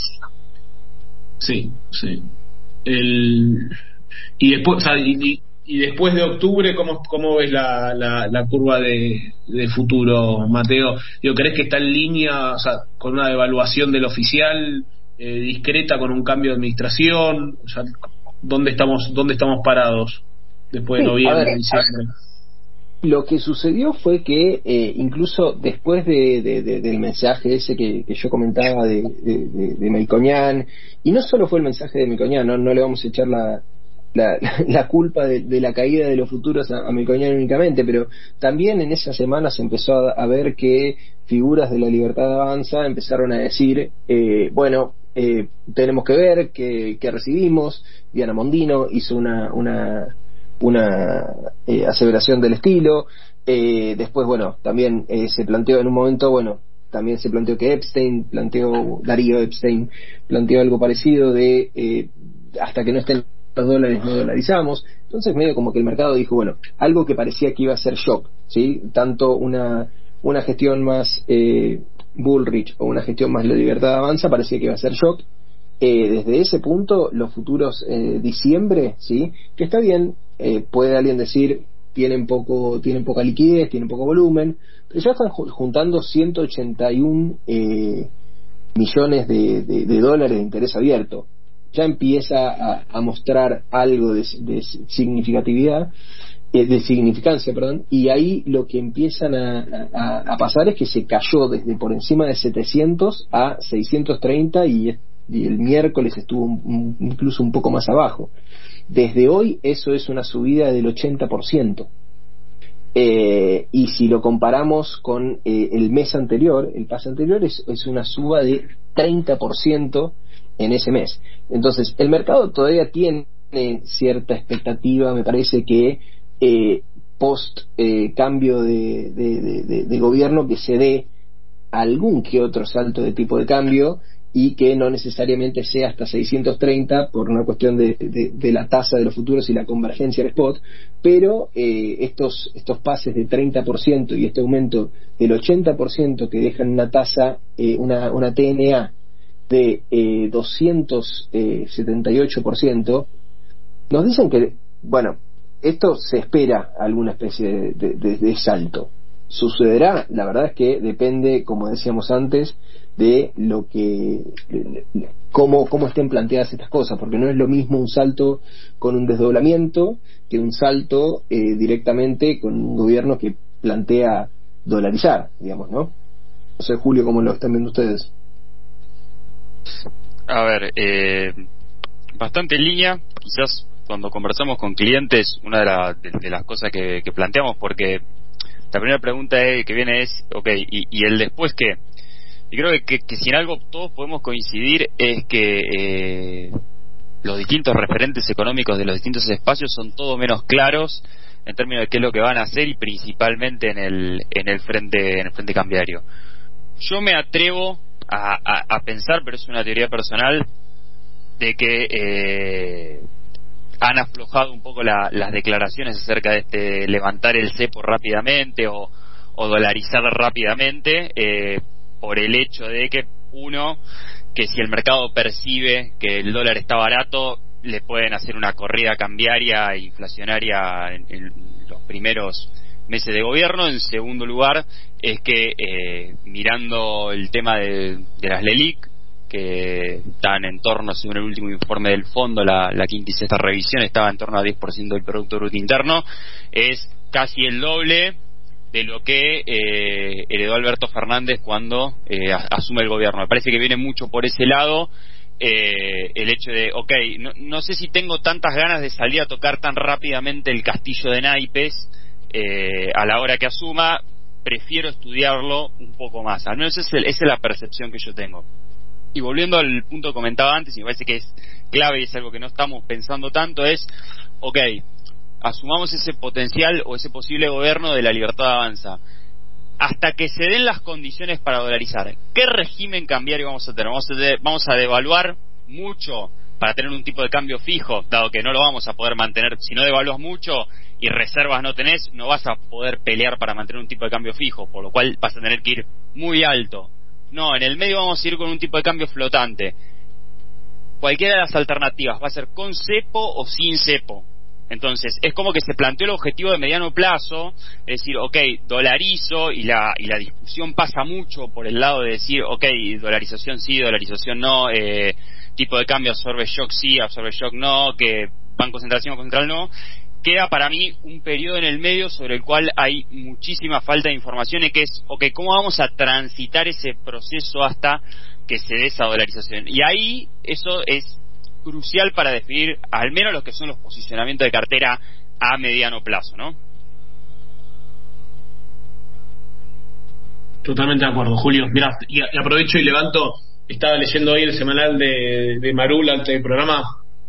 Speaker 5: Sí, sí. El, y después, o sea, y, y después de octubre, ¿cómo, cómo ves la, la, la curva de, de futuro, Mateo? Digo, ¿crees que está en línea, o sea, con una devaluación del oficial eh, discreta, con un cambio de administración? O sea, ¿dónde estamos, dónde estamos parados después de
Speaker 6: Sí,
Speaker 5: noviembre,
Speaker 6: a ver,
Speaker 5: diciembre?
Speaker 6: Lo que sucedió fue que eh, incluso después de, de, de, del mensaje ese que, que yo comentaba de, de, de, de Melconian, y no solo fue el mensaje de Melconian, no, no le vamos a echar la, la, la culpa de, de la caída de los futuros a, a Melconian únicamente, pero también en esa semana se empezó a, a ver que figuras de la Libertad Avanza empezaron a decir, eh, bueno, eh, tenemos que ver qué recibimos. Diana Mondino hizo una... una una eh, aseveración del estilo. Eh, después, bueno, también eh, se planteó en un momento, bueno, también se planteó que Epstein, planteó Darío Epstein, planteó algo parecido de eh, hasta que no estén los dólares no dolarizamos. Entonces medio como que el mercado dijo, bueno, algo que parecía que iba a ser shock, ¿sí? Tanto una, una gestión más eh, Bullrich o una gestión más La Libertad Avanza parecía que iba a ser shock. Eh, desde ese punto, los futuros eh, diciembre, ¿sí? Que está bien, eh, puede alguien decir, tienen poco, tienen poca liquidez, tienen poco volumen, pero ya están juntando ciento ochenta y uno eh, millones de, de, de dólares de interés abierto. Ya empieza a, a mostrar algo de, de significatividad, eh, de significancia, perdón, y ahí lo que empiezan a, a, a pasar es que se cayó desde por encima de setecientos a seiscientos treinta y y el miércoles estuvo un, un, incluso un poco más abajo. Desde hoy eso es una subida del ochenta por ciento. Eh, y si lo comparamos con eh, el mes anterior, el pase anterior, es, es una suba de treinta por ciento en ese mes. Entonces, el mercado todavía tiene cierta expectativa, me parece que eh, post eh, cambio de, de, de, de, de gobierno, que se dé algún que otro salto de tipo de cambio, y que no necesariamente sea hasta seiscientos treinta por una cuestión de, de, de la tasa de los futuros y la convergencia del spot, pero eh, estos, estos pases de treinta por ciento y este aumento del ochenta por ciento que dejan una tasa, eh, una, una T N A de eh, doscientos setenta y ocho por ciento, nos dicen que, bueno, esto se espera alguna especie de, de, de, de salto. ¿Sucederá? La verdad es que depende, como decíamos antes, de lo que cómo, cómo estén planteadas estas cosas, porque no es lo mismo un salto con un desdoblamiento que un salto eh, directamente con un gobierno que plantea dolarizar, digamos, ¿no? No sé, Julio, ¿cómo lo están viendo ustedes?
Speaker 7: A ver, eh, bastante en línea. Quizás cuando conversamos con clientes, una de, la, de, de las cosas que, que planteamos, porque la primera pregunta es, que viene es, ok, ¿y, y el después qué? Y creo que, que, que si en algo todos podemos coincidir es que eh, los distintos referentes económicos de los distintos espacios son todo menos claros en términos de qué es lo que van a hacer, y principalmente en el en el frente en el frente cambiario. Yo me atrevo a, a, a pensar, pero es una teoría personal, de que eh, han aflojado un poco la, las declaraciones acerca de este levantar el cepo rápidamente o, o dolarizar rápidamente, eh, por el hecho de que, uno, que si el mercado percibe que el dólar está barato, le pueden hacer una corrida cambiaria e inflacionaria en, en los primeros meses de gobierno. En segundo lugar, es que eh, mirando el tema de, de las LELIQ, que están en torno, según el último informe del fondo, la, la quinta y sexta revisión, estaba en torno a diez por ciento del Producto Bruto Interno, es casi el doble de lo que eh, heredó Alberto Fernández cuando eh, asume el gobierno. Me parece que viene mucho por ese lado, eh, el hecho de, ok, no, no sé si tengo tantas ganas de salir a tocar tan rápidamente el castillo de naipes eh, a la hora que asuma, prefiero estudiarlo un poco más. Al menos esa es, esa es la percepción que yo tengo. Y volviendo al punto que comentaba antes, y me parece que es clave y es algo que no estamos pensando tanto, es, ok, asumamos ese potencial o ese posible gobierno de la Libertad Avanza. Hasta que se den las condiciones para dolarizar, ¿qué régimen cambiario vamos a tener? ¿Vamos a, tener, vamos a devaluar mucho para tener un tipo de cambio fijo, dado que no lo vamos a poder mantener? Si no devalúas mucho y reservas no tenés, no vas a poder pelear para mantener un tipo de cambio fijo, por lo cual vas a tener que ir muy alto. No, en el medio vamos a ir con un tipo de cambio flotante. Cualquiera de las alternativas va a ser con cepo o sin cepo. Entonces, es como que se planteó el objetivo de mediano plazo, es decir, ok, dolarizo, y la y la discusión pasa mucho por el lado de decir, ok, dolarización sí, dolarización no, eh, tipo de cambio absorbe shock sí, absorbe shock no, que Banco Central sí, Banco Central no. Queda para mí un periodo en el medio sobre el cual hay muchísima falta de información, y que es, ok, ¿cómo vamos a transitar ese proceso hasta que se dé esa dolarización? Y ahí eso es crucial para definir al menos lo que son los posicionamientos de cartera a mediano plazo, ¿no?
Speaker 5: Totalmente de acuerdo, Julio. Mirá, y, y aprovecho y levanto, estaba leyendo hoy el semanal de, de Marul antes del programa,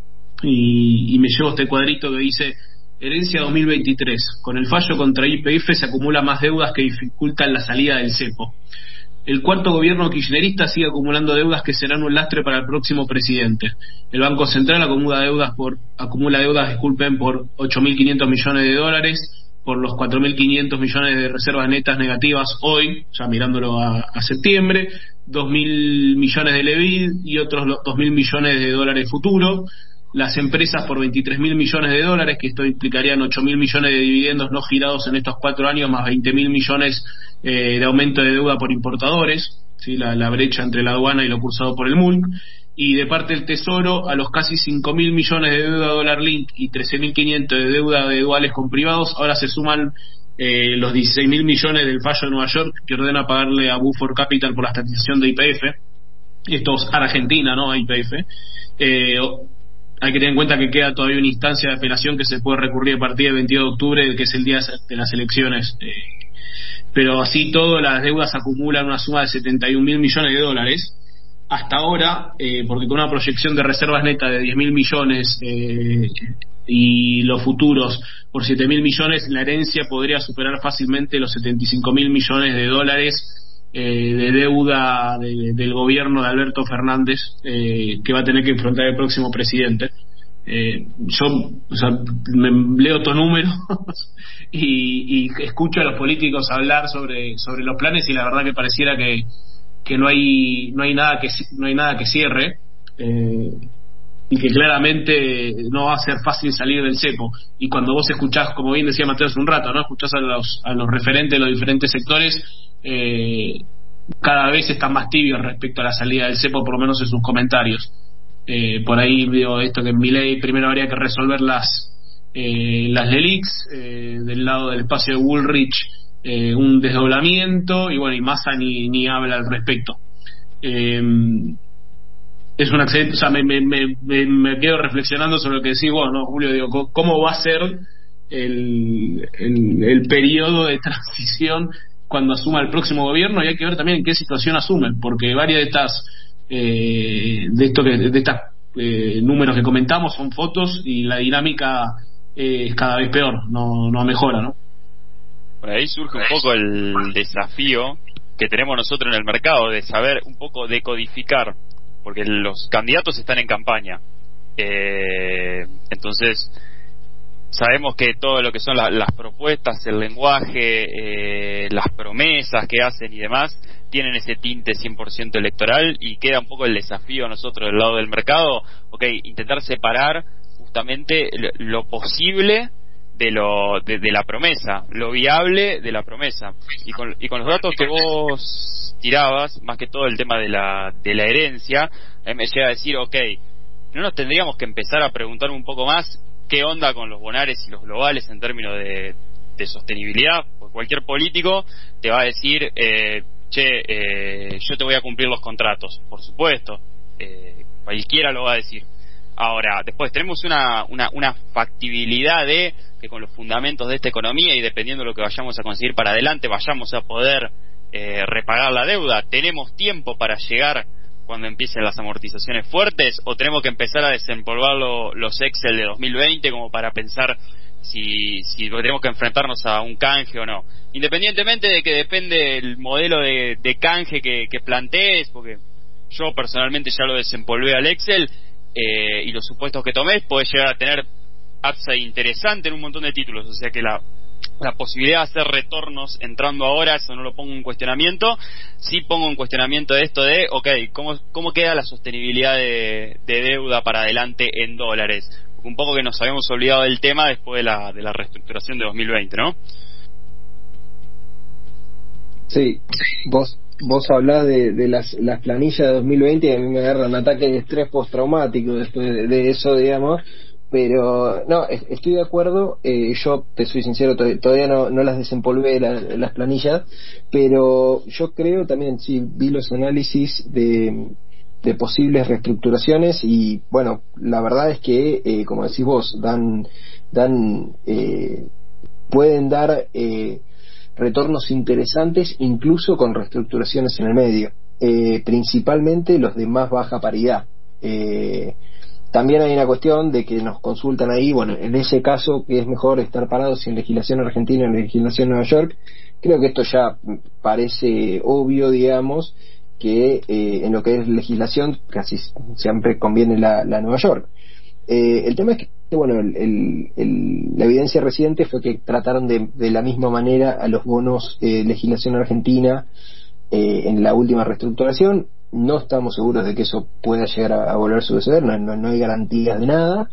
Speaker 5: y, y me llevo este cuadrito que dice: herencia dos mil veintitrés, con el fallo contra Y P F se acumula más deudas que dificultan la salida del cepo. El cuarto gobierno kirchnerista sigue acumulando deudas que serán un lastre para el próximo presidente. El Banco Central acumula deudas por acumula deudas, disculpen, por ocho mil quinientos millones de dólares, por los cuatro mil quinientos millones de reservas netas negativas hoy, ya mirándolo a, a septiembre, dos mil millones de Levit y otros dos mil millones de dólares futuro. Las empresas por veintitrés mil millones de dólares, que esto implicarían ocho mil millones de dividendos no girados en estos cuatro años, más veinte mil millones eh, de aumento de deuda por importadores, ¿sí? la, la brecha entre la aduana y lo cursado por el M U L C. Y de parte del Tesoro, a los casi cinco mil millones de deuda dólar link y trece mil quinientos de deuda de duales con privados, ahora se suman eh, los dieciséis mil millones del fallo de Nueva York, que ordena pagarle a Buford Capital por la estatización de Y P F. Esto es Argentina, ¿no? Y P F. Eh, Hay que tener en cuenta que queda todavía una instancia de apelación que se puede recurrir a partir del veintidós de octubre, que es el día de las elecciones. Eh, pero así todo, las deudas acumulan una suma de setenta y un mil millones de dólares. Hasta ahora, eh, porque con una proyección de reservas netas de diez mil millones eh, y los futuros por siete mil millones, la herencia podría superar fácilmente los setenta y cinco mil millones de dólares Eh, de deuda de, del gobierno de Alberto Fernández, eh, que va a tener que enfrentar el próximo presidente. Eh, yo o sea, me leo estos números y, y escucho a los políticos hablar sobre sobre los planes, y la verdad que pareciera que, que no hay no hay nada que no hay nada que cierre, eh, y que claramente no va a ser fácil salir del cepo. Y cuando vos escuchás, como bien decía Mateo hace un rato, no escuchás a los a los referentes de los diferentes sectores, Eh, cada vez están más tibios respecto a la salida del cepo, por lo menos en sus comentarios. Eh, por ahí digo esto, que en Milei primero habría que resolver las eh, las LELIX, eh, del lado del espacio de Bullrich eh, un desdoblamiento, y bueno, y Massa ni, ni habla al respecto. Eh, es un accidente, o sea, me, me, me, me quedo reflexionando sobre lo que decís vos, ¿no, Julio? Digo, ¿cómo va a ser el, el, el periodo de transición cuando asuma el próximo gobierno? Y hay que ver también en qué situación asumen, porque varias de estas eh, de esto que de estas eh, números que comentamos son fotos, y la dinámica eh, es cada vez peor, no no mejora, ¿no?
Speaker 7: Por ahí surge un poco el desafío que tenemos nosotros en el mercado de saber un poco decodificar, porque los candidatos están en campaña, eh, entonces sabemos que todo lo que son la, las propuestas, el lenguaje, eh, las promesas que hacen y demás, tienen ese tinte cien por ciento electoral, y queda un poco el desafío a nosotros del lado del mercado, ok, intentar separar justamente lo, lo posible de lo de, de la promesa, lo viable de la promesa. Y con, y con los datos que vos tirabas, más que todo el tema de la, de la herencia, a mí me llega a decir, ok, no nos tendríamos que empezar a preguntar un poco más qué onda con los bonares y los globales en términos de, de sostenibilidad. Porque cualquier político te va a decir, eh, che, eh, yo te voy a cumplir los contratos, por supuesto, eh, cualquiera lo va a decir. Ahora, después tenemos una, una, una factibilidad de que con los fundamentos de esta economía, y dependiendo de lo que vayamos a conseguir para adelante, vayamos a poder eh, repagar la deuda. ¿Tenemos tiempo para llegar cuando empiecen las amortizaciones fuertes, o tenemos que empezar a desempolvar lo, los Excel de dos mil veinte como para pensar si, si tenemos que enfrentarnos a un canje o no? Independientemente de que depende el modelo de, de canje que, que plantees, porque yo personalmente ya lo desempolvé al Excel, eh, y los supuestos que tomé, podés llegar a tener upside interesante en un montón de títulos, o sea que la la posibilidad de hacer retornos entrando ahora, eso no lo pongo en cuestionamiento. Sí pongo en cuestionamiento esto de, ok, ¿cómo, cómo queda la sostenibilidad de, de deuda para adelante en dólares? Un poco que nos habíamos olvidado del tema después de la, de la reestructuración de dos mil veinte, ¿no?
Speaker 6: Sí, vos vos hablás de, de las, las planillas de dos mil veinte y a mí me agarra un ataque de estrés postraumático después de, de eso, digamos. Pero no, estoy de acuerdo. Eh, yo te soy sincero, todavía no, no las desempolvé la, las planillas, pero yo creo también, sí, vi los análisis de, de posibles reestructuraciones y bueno, la verdad es que, eh, como decís vos, dan, dan, eh, pueden dar eh, retornos interesantes incluso con reestructuraciones en el medio, eh, principalmente los de más baja paridad. Eh, También hay una cuestión de que nos consultan ahí, bueno, en ese caso que es mejor estar parados en legislación argentina o en legislación Nueva York. Creo que esto ya parece obvio, digamos, que eh, en lo que es legislación casi siempre conviene la, la Nueva York. Eh, el tema es que, bueno, el, el, el, la evidencia reciente fue que trataron de, de la misma manera a los bonos eh, legislación argentina eh, en la última reestructuración. No estamos seguros de que eso pueda llegar a, a volver a suceder, no, no, no hay garantías de nada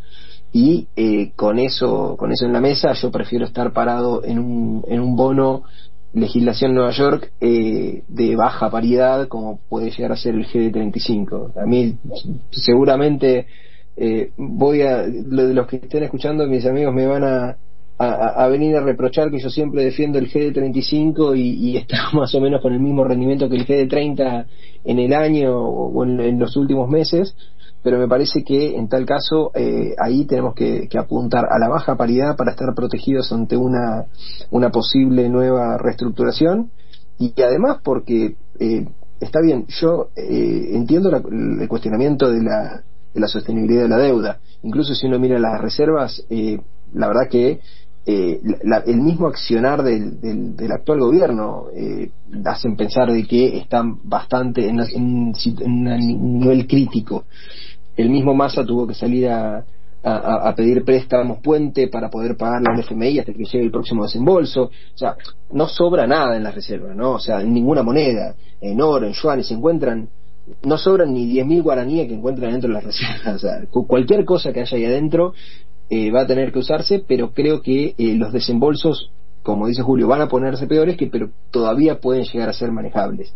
Speaker 6: y eh, con eso con eso en la mesa yo prefiero estar parado en un, en un bono legislación Nueva York eh, de baja paridad como puede llegar a ser el G D treinta y cinco. A mí seguramente eh, voy a los que estén escuchando, mis amigos me van a A, a venir a reprochar que yo siempre defiendo el G D treinta y cinco y, y está más o menos con el mismo rendimiento que el G D treinta en el año o en, en los últimos meses, pero me parece que en tal caso eh, ahí tenemos que, que apuntar a la baja paridad para estar protegidos ante una, una posible nueva reestructuración y además porque eh, está bien, yo eh, entiendo la, el cuestionamiento de la, de la sostenibilidad de la deuda, incluso si uno mira las reservas, eh, la verdad que Eh, la, el mismo accionar del, del, del actual gobierno eh, hacen pensar de que están bastante en, en, en un nivel crítico. El mismo Massa tuvo que salir a, a, a pedir préstamos puente para poder pagar la F M I hasta que llegue el próximo desembolso. O sea, no sobra nada en las reservas, ¿no? O sea, en ninguna moneda, en oro, en yuanes, se encuentran, no sobran ni diez mil guaraníes que encuentran dentro de las reservas. O sea, cualquier cosa que haya ahí adentro Eh, va a tener que usarse, pero creo que eh, los desembolsos, como dice Julio, van a ponerse peores, que pero todavía pueden llegar a ser manejables.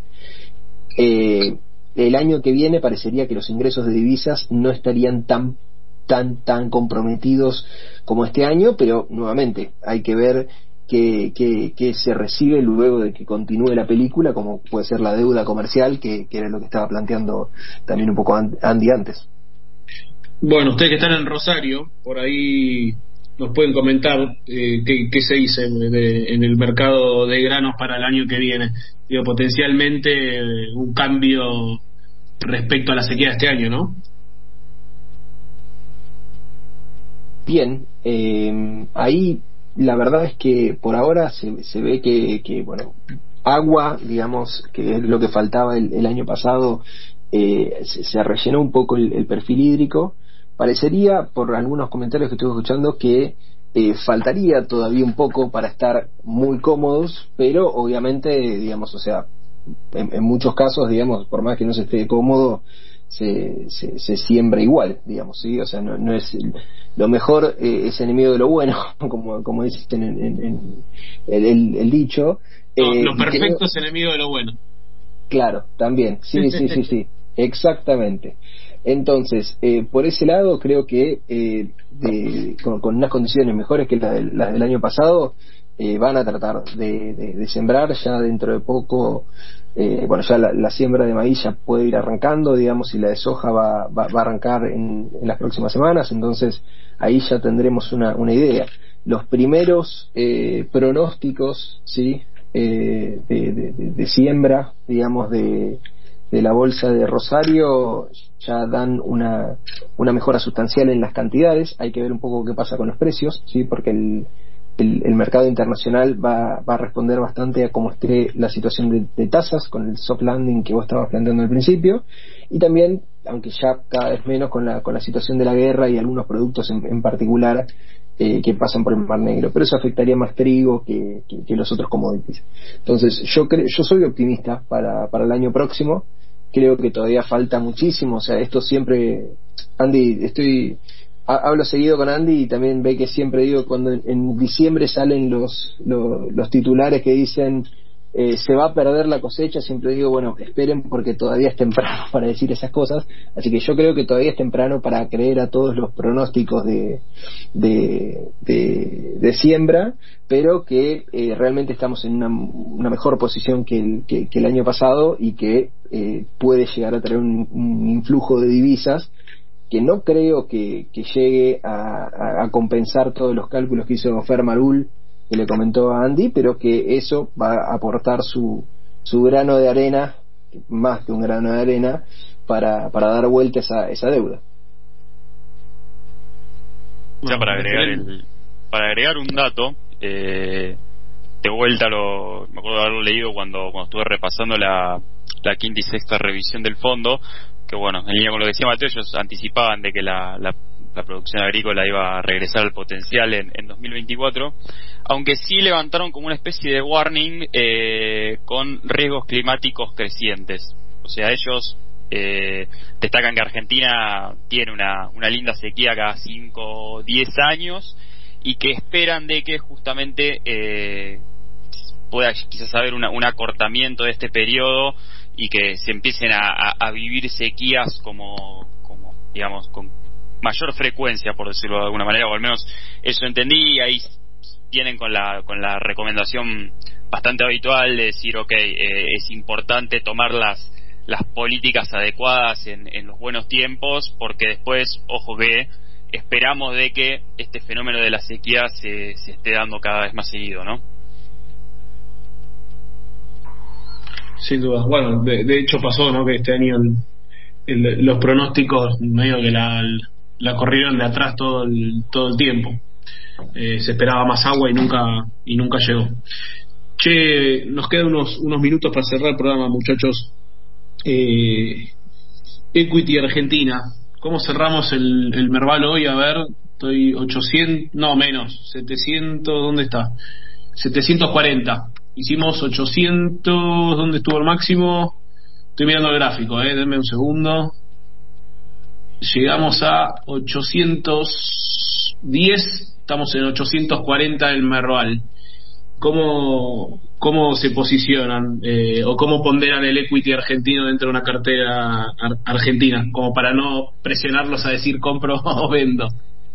Speaker 6: Eh, el año que viene parecería que los ingresos de divisas no estarían tan tan tan comprometidos como este año, pero nuevamente hay que ver qué, qué, qué se recibe luego de que continúe la película, como puede ser la deuda comercial, que, que era lo que estaba planteando también un poco Andy antes.
Speaker 5: Bueno, ustedes que están en Rosario, por ahí nos pueden comentar eh, qué, qué se dice de, en el mercado de granos para el año que viene. Digo, potencialmente eh, un cambio respecto a la sequía de este año, ¿no?
Speaker 6: Bien, eh, ahí la verdad es que por ahora se, se ve que, que, bueno, agua, digamos, que es lo que faltaba el, el año pasado, eh, se, se rellenó un poco el, el perfil hídrico. Parecería, por algunos comentarios que estuve escuchando, que eh, faltaría todavía un poco para estar muy cómodos, pero obviamente, digamos, o sea, en, en muchos casos, digamos, por más que no se esté cómodo, se, se, se siembra igual, digamos, ¿sí? O sea, no, no es lo mejor eh, es enemigo de lo bueno, como, como dicen en, en, en el, el, el dicho.
Speaker 5: No,
Speaker 6: eh,
Speaker 5: lo perfecto
Speaker 6: creo,
Speaker 5: es enemigo de lo bueno.
Speaker 6: Claro, también, sí, sí, sí, sí, exactamente. Entonces, eh, por ese lado creo que eh, de, con, con unas condiciones mejores que las de, la del año pasado, eh, van a tratar de, de, de sembrar ya dentro de poco. Eh, bueno, ya la, la siembra de maíz ya puede ir arrancando, digamos, y la de soja va, va, va a arrancar en, en las próximas semanas, entonces ahí ya tendremos una, una idea. Los primeros eh, pronósticos, ¿sí? eh, de, de, de, de siembra, digamos, de de la bolsa de Rosario ya dan una una mejora sustancial en las cantidades. Hay que ver un poco qué pasa con los precios, sí, porque el el, el mercado internacional va, va a responder bastante a cómo esté la situación de, de tasas, con el soft landing que vos estabas planteando al principio, y también, aunque ya cada vez menos, con la, con la situación de la guerra y algunos productos en, en particular eh, que pasan por el Mar Negro, pero eso afectaría más trigo que, que, que los otros commodities. Entonces yo cre- yo soy optimista para, para el año próximo. Creo que todavía falta muchísimo, o sea, esto siempre, Andy, estoy hablo seguido con Andy y también ve que siempre digo, cuando en, en diciembre salen los, los los titulares que dicen eh, se va a perder la cosecha, siempre digo, bueno, esperen porque todavía es temprano para decir esas cosas. Así que yo creo que todavía es temprano para creer a todos los pronósticos de de, de, de siembra, pero que eh, realmente estamos en una, una mejor posición que el, que, que el año pasado, y que eh, puede llegar a traer un, un influjo de divisas que no creo que, que llegue a, a, a compensar todos los cálculos que hizo Fer Marul, que le comentó a Andy, pero que eso va a aportar su, su grano de arena, más que un grano de arena, para, para dar vuelta esa, esa deuda.
Speaker 7: Ya para agregar el, para agregar un dato, eh, de vuelta lo, me acuerdo de haberlo leído cuando, cuando estuve repasando la, la quinta y sexta revisión del fondo, que bueno, en línea con lo que decía Mateo, ellos anticipaban de que la, la, la producción agrícola iba a regresar al potencial en, en dos mil veinticuatro, aunque sí levantaron como una especie de warning eh, con riesgos climáticos crecientes. O sea, ellos eh, destacan que Argentina tiene una, una linda sequía cada cinco o diez años, y que esperan de que justamente eh, pueda quizás haber una, un acortamiento de este periodo y que se empiecen a, a, a vivir sequías como, como, digamos, con mayor frecuencia, por decirlo de alguna manera, o al menos eso entendí. Ahí tienen con la, con la recomendación bastante habitual de decir, ok, eh, es importante tomar las, las políticas adecuadas en, en los buenos tiempos, porque después, ojo que esperamos de que este fenómeno de la sequía se, se esté dando cada vez más seguido, ¿no?
Speaker 5: Sin duda. Bueno, de, de hecho pasó, ¿no? Que este año el, el, los pronósticos medio que la, la corrieron de atrás todo el, todo el tiempo. Eh, se esperaba más agua y nunca y nunca llegó. Che, nos quedan unos unos minutos para cerrar el programa, muchachos. Eh, Equity Argentina, ¿cómo cerramos el, el Merval hoy? A ver, estoy ochocientos, no menos, setecientos, ¿dónde está? setecientos cuarenta. Hicimos ochocientos, ¿dónde estuvo el máximo? Estoy mirando el gráfico, eh, denme un segundo. Llegamos a ochocientos diez, estamos en ochocientos cuarenta el Merval. ¿Cómo, cómo se posicionan eh, o cómo ponderan el equity argentino dentro de una cartera ar- argentina, como para no presionarlos a decir compro o vendo?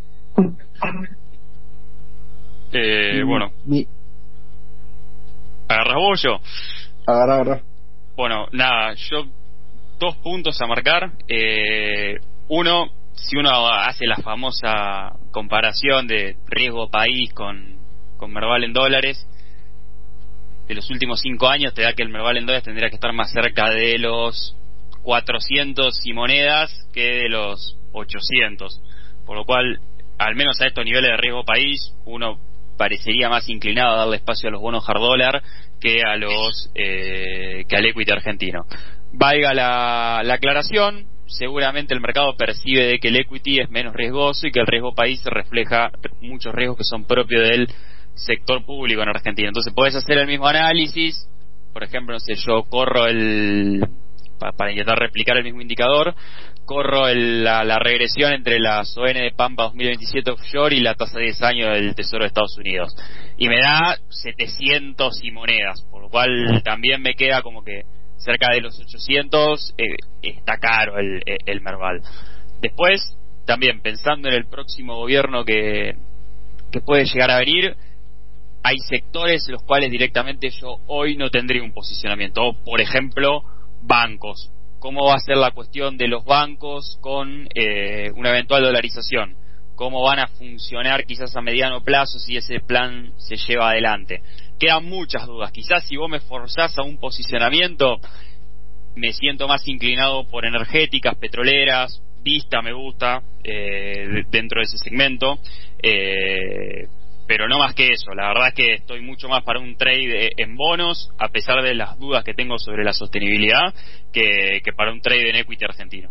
Speaker 7: Eh, bueno,
Speaker 6: Mi...
Speaker 7: ¿agarras vos o yo?
Speaker 6: Agarra, agarra.
Speaker 7: Bueno, nada, yo dos puntos a marcar. Eh, uno, si uno hace la famosa comparación de riesgo país con, con Merval en dólares, de los últimos cinco años te da que el Merval en dólares tendría que estar más cerca de los cuatrocientos y monedas que de los ochocientos, por lo cual, al menos a estos niveles de riesgo país, uno parecería más inclinado a darle espacio a los bonos hard dólar que a los eh, que al equity argentino. Valga la, la aclaración, seguramente el mercado percibe de que el equity es menos riesgoso y que el riesgo país refleja muchos riesgos que son propios del sector público en Argentina. Entonces podés hacer el mismo análisis, por ejemplo, no sé, yo corro el para, para intentar replicar el mismo indicador, corro el, la, la regresión entre las O N de Pampa dos mil veintisiete offshore y la tasa de diez años del Tesoro de Estados Unidos, y me da setecientos y monedas, por lo cual también me queda como que cerca de los ochocientos. Eh, está caro el, el Merval. Después, también pensando en el próximo gobierno que, que puede llegar a venir, hay sectores en los cuales directamente yo hoy no tendría un posicionamiento. Por ejemplo, bancos. ¿Cómo va a ser la cuestión de los bancos con eh, una eventual dolarización? ¿Cómo van a funcionar quizás a mediano plazo si ese plan se lleva adelante? Quedan muchas dudas. Quizás si vos me forzás a un posicionamiento, me siento más inclinado por energéticas, petroleras. Vista me gusta eh, dentro de ese segmento. Eh, pero no más que eso. La verdad es que estoy mucho más para un trade en bonos, a pesar de las dudas que tengo sobre la sostenibilidad, que, que para un trade en equity argentino.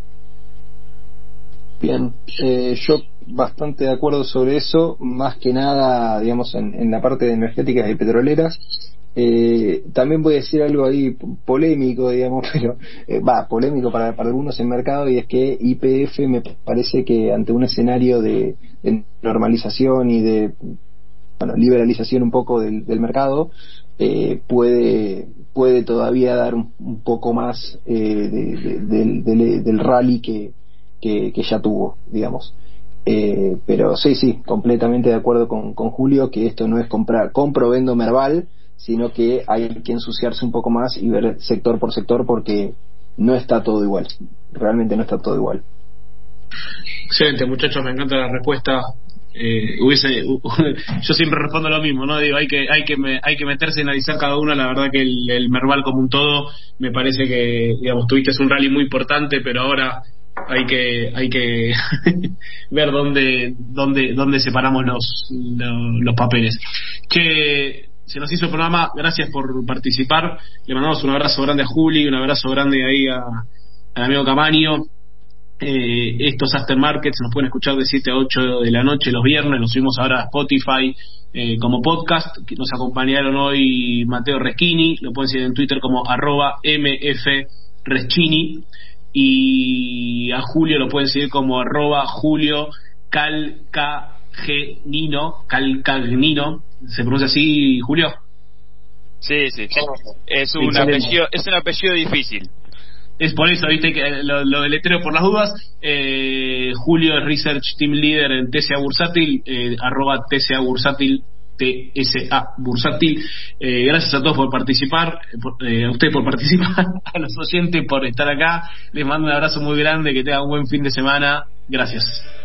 Speaker 6: Bien, eh, yo bastante de acuerdo sobre eso, más que nada, digamos, en, en la parte de energéticas y petroleras. Eh, también voy a decir algo ahí polémico, digamos, pero va, eh, polémico para, para algunos en mercado, y es que Y P F me parece que ante un escenario de, de normalización y de bueno, liberalización un poco del, del mercado, eh, puede puede todavía dar un, un poco más eh, de, de, de, de, del rally que, que, que ya tuvo, digamos. Eh, pero sí, sí, completamente de acuerdo con, con Julio, que esto no es comprar, compro, vendo, Merval, sino que hay que ensuciarse un poco más y ver sector por sector, porque no está todo igual, realmente no está todo igual.
Speaker 5: Excelente, muchachos, me encanta la respuesta. Eh, hubiese, yo siempre respondo lo mismo, no digo, hay que hay que me, hay que meterse y analizar cada uno. La verdad que el, el Merval como un todo, me parece que, digamos, tuviste un rally muy importante, pero ahora hay que hay que ver dónde dónde dónde separamos los, los los papeles. Che, se nos hizo el programa, gracias por participar. Le mandamos un abrazo grande a Juli, un abrazo grande ahí a, al amigo Camaño. Eh, estos aftermarkets nos pueden escuchar de siete a ocho de la noche los viernes, los subimos ahora a Spotify eh, como podcast. Nos acompañaron hoy Mateo Reschini, lo pueden seguir en Twitter como arroba mfreschini, y a Julio lo pueden seguir como arroba Julio Calcagnino, Calcagnino, ¿se pronuncia así, Julio?
Speaker 7: Sí, sí, es un apellido, es un apellido difícil.
Speaker 5: Es por eso, viste, que lo, lo deletreo por las dudas. eh, Julio es Research Team Leader en T S A Bursátil, eh, arroba T S A Bursátil, T S A Bursátil. Eh, gracias a todos por participar, por, eh, a ustedes por participar, a los oyentes por estar acá. Les mando un abrazo muy grande, que tengan un buen fin de semana. Gracias.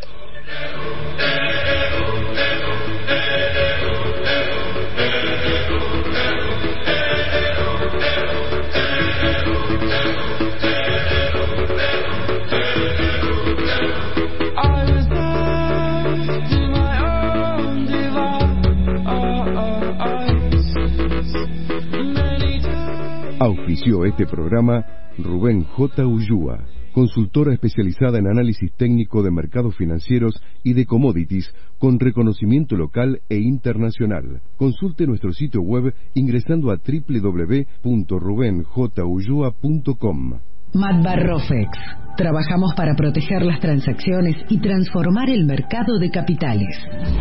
Speaker 1: Auspició este programa Rubén J. Ullúa, consultora especializada en análisis técnico de mercados financieros y de commodities con reconocimiento local e internacional. Consulte nuestro sitio web ingresando a doble u doble u doble u punto ruben j ullúa punto com.
Speaker 2: Matbarrofex. Trabajamos para proteger las transacciones y transformar el mercado de capitales.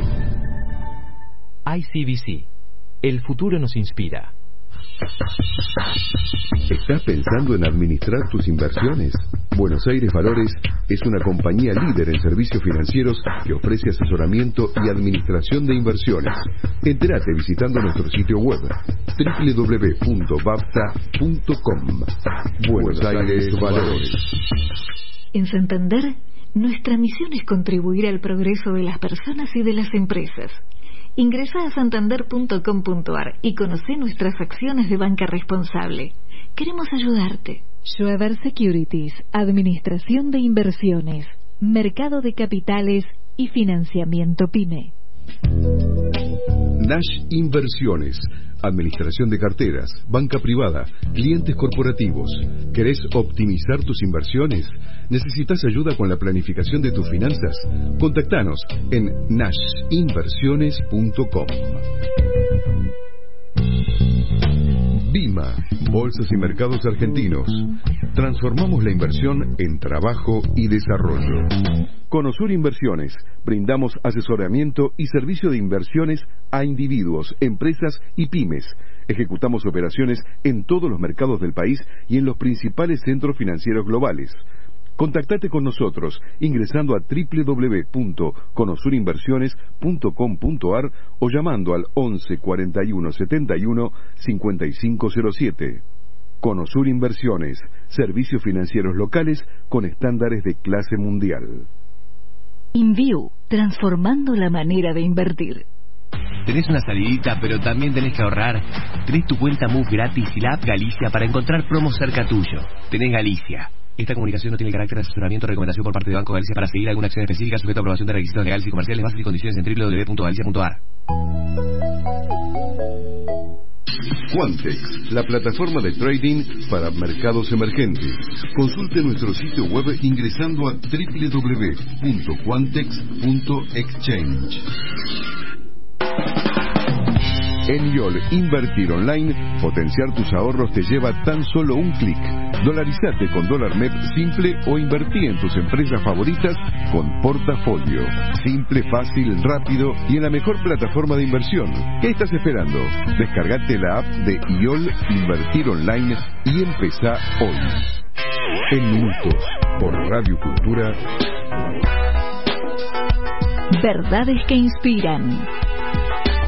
Speaker 8: I C B C. El futuro nos inspira.
Speaker 1: ¿Estás pensando en administrar tus inversiones? Buenos Aires Valores es una compañía líder en servicios financieros que ofrece asesoramiento y administración de inversiones. Entérate visitando nuestro sitio web doble u doble u doble u punto bapta punto com. Buenos Aires Valores.
Speaker 4: En Santander, nuestra misión es contribuir al progreso de las personas y de las empresas. Ingresá a santander punto com punto ar y conoce nuestras acciones de banca responsable. Queremos ayudarte. Schweber Securities, Administración de Inversiones, Mercado de Capitales y Financiamiento PYME.
Speaker 1: Nash Inversiones, administración de carteras, banca privada, clientes corporativos. ¿Querés optimizar tus inversiones? ¿Necesitas ayuda con la planificación de tus finanzas? Contactanos en nash inversiones punto com. Bima, Bolsas y Mercados Argentinos. Transformamos la inversión en trabajo y desarrollo. Conosur Inversiones. Brindamos asesoramiento y servicio de inversiones a individuos, empresas y pymes. Ejecutamos operaciones en todos los mercados del país y en los principales centros financieros globales. Contactate con nosotros ingresando a doble u doble u doble u punto conosur inversiones punto com punto ar o llamando al once cuarenta y uno setenta y uno cincuenta y cinco cero siete. Conosur Inversiones, servicios financieros locales con estándares de clase mundial.
Speaker 4: InView, transformando la manera de invertir.
Speaker 3: ¿Tenés una salidita pero también tenés que ahorrar? Tenés tu cuenta Move gratis y la app Galicia para encontrar promos cerca tuyo. Tenés Galicia, Esta comunicación no tiene carácter de asesoramiento o recomendación por parte de Banco Galicia para seguir alguna acción específica sujeta a aprobación de requisitos legales y comerciales, bases y condiciones en doble u doble u doble u punto galicia punto a r.
Speaker 1: Quantex, la plataforma de trading para mercados emergentes. Consulte nuestro sitio web ingresando a doble u doble u doble u punto quantex punto exchange. En YOL Invertir Online, potenciar tus ahorros te lleva tan solo un clic. Dolarizate con dólar M E P simple o invertí en tus empresas favoritas con Portafolio. Simple, fácil, rápido y en la mejor plataforma de inversión. ¿Qué estás esperando? Descargate la app de YOL Invertir Online y empezá hoy. En minutos, por Radio Cultura.
Speaker 4: Verdades que inspiran.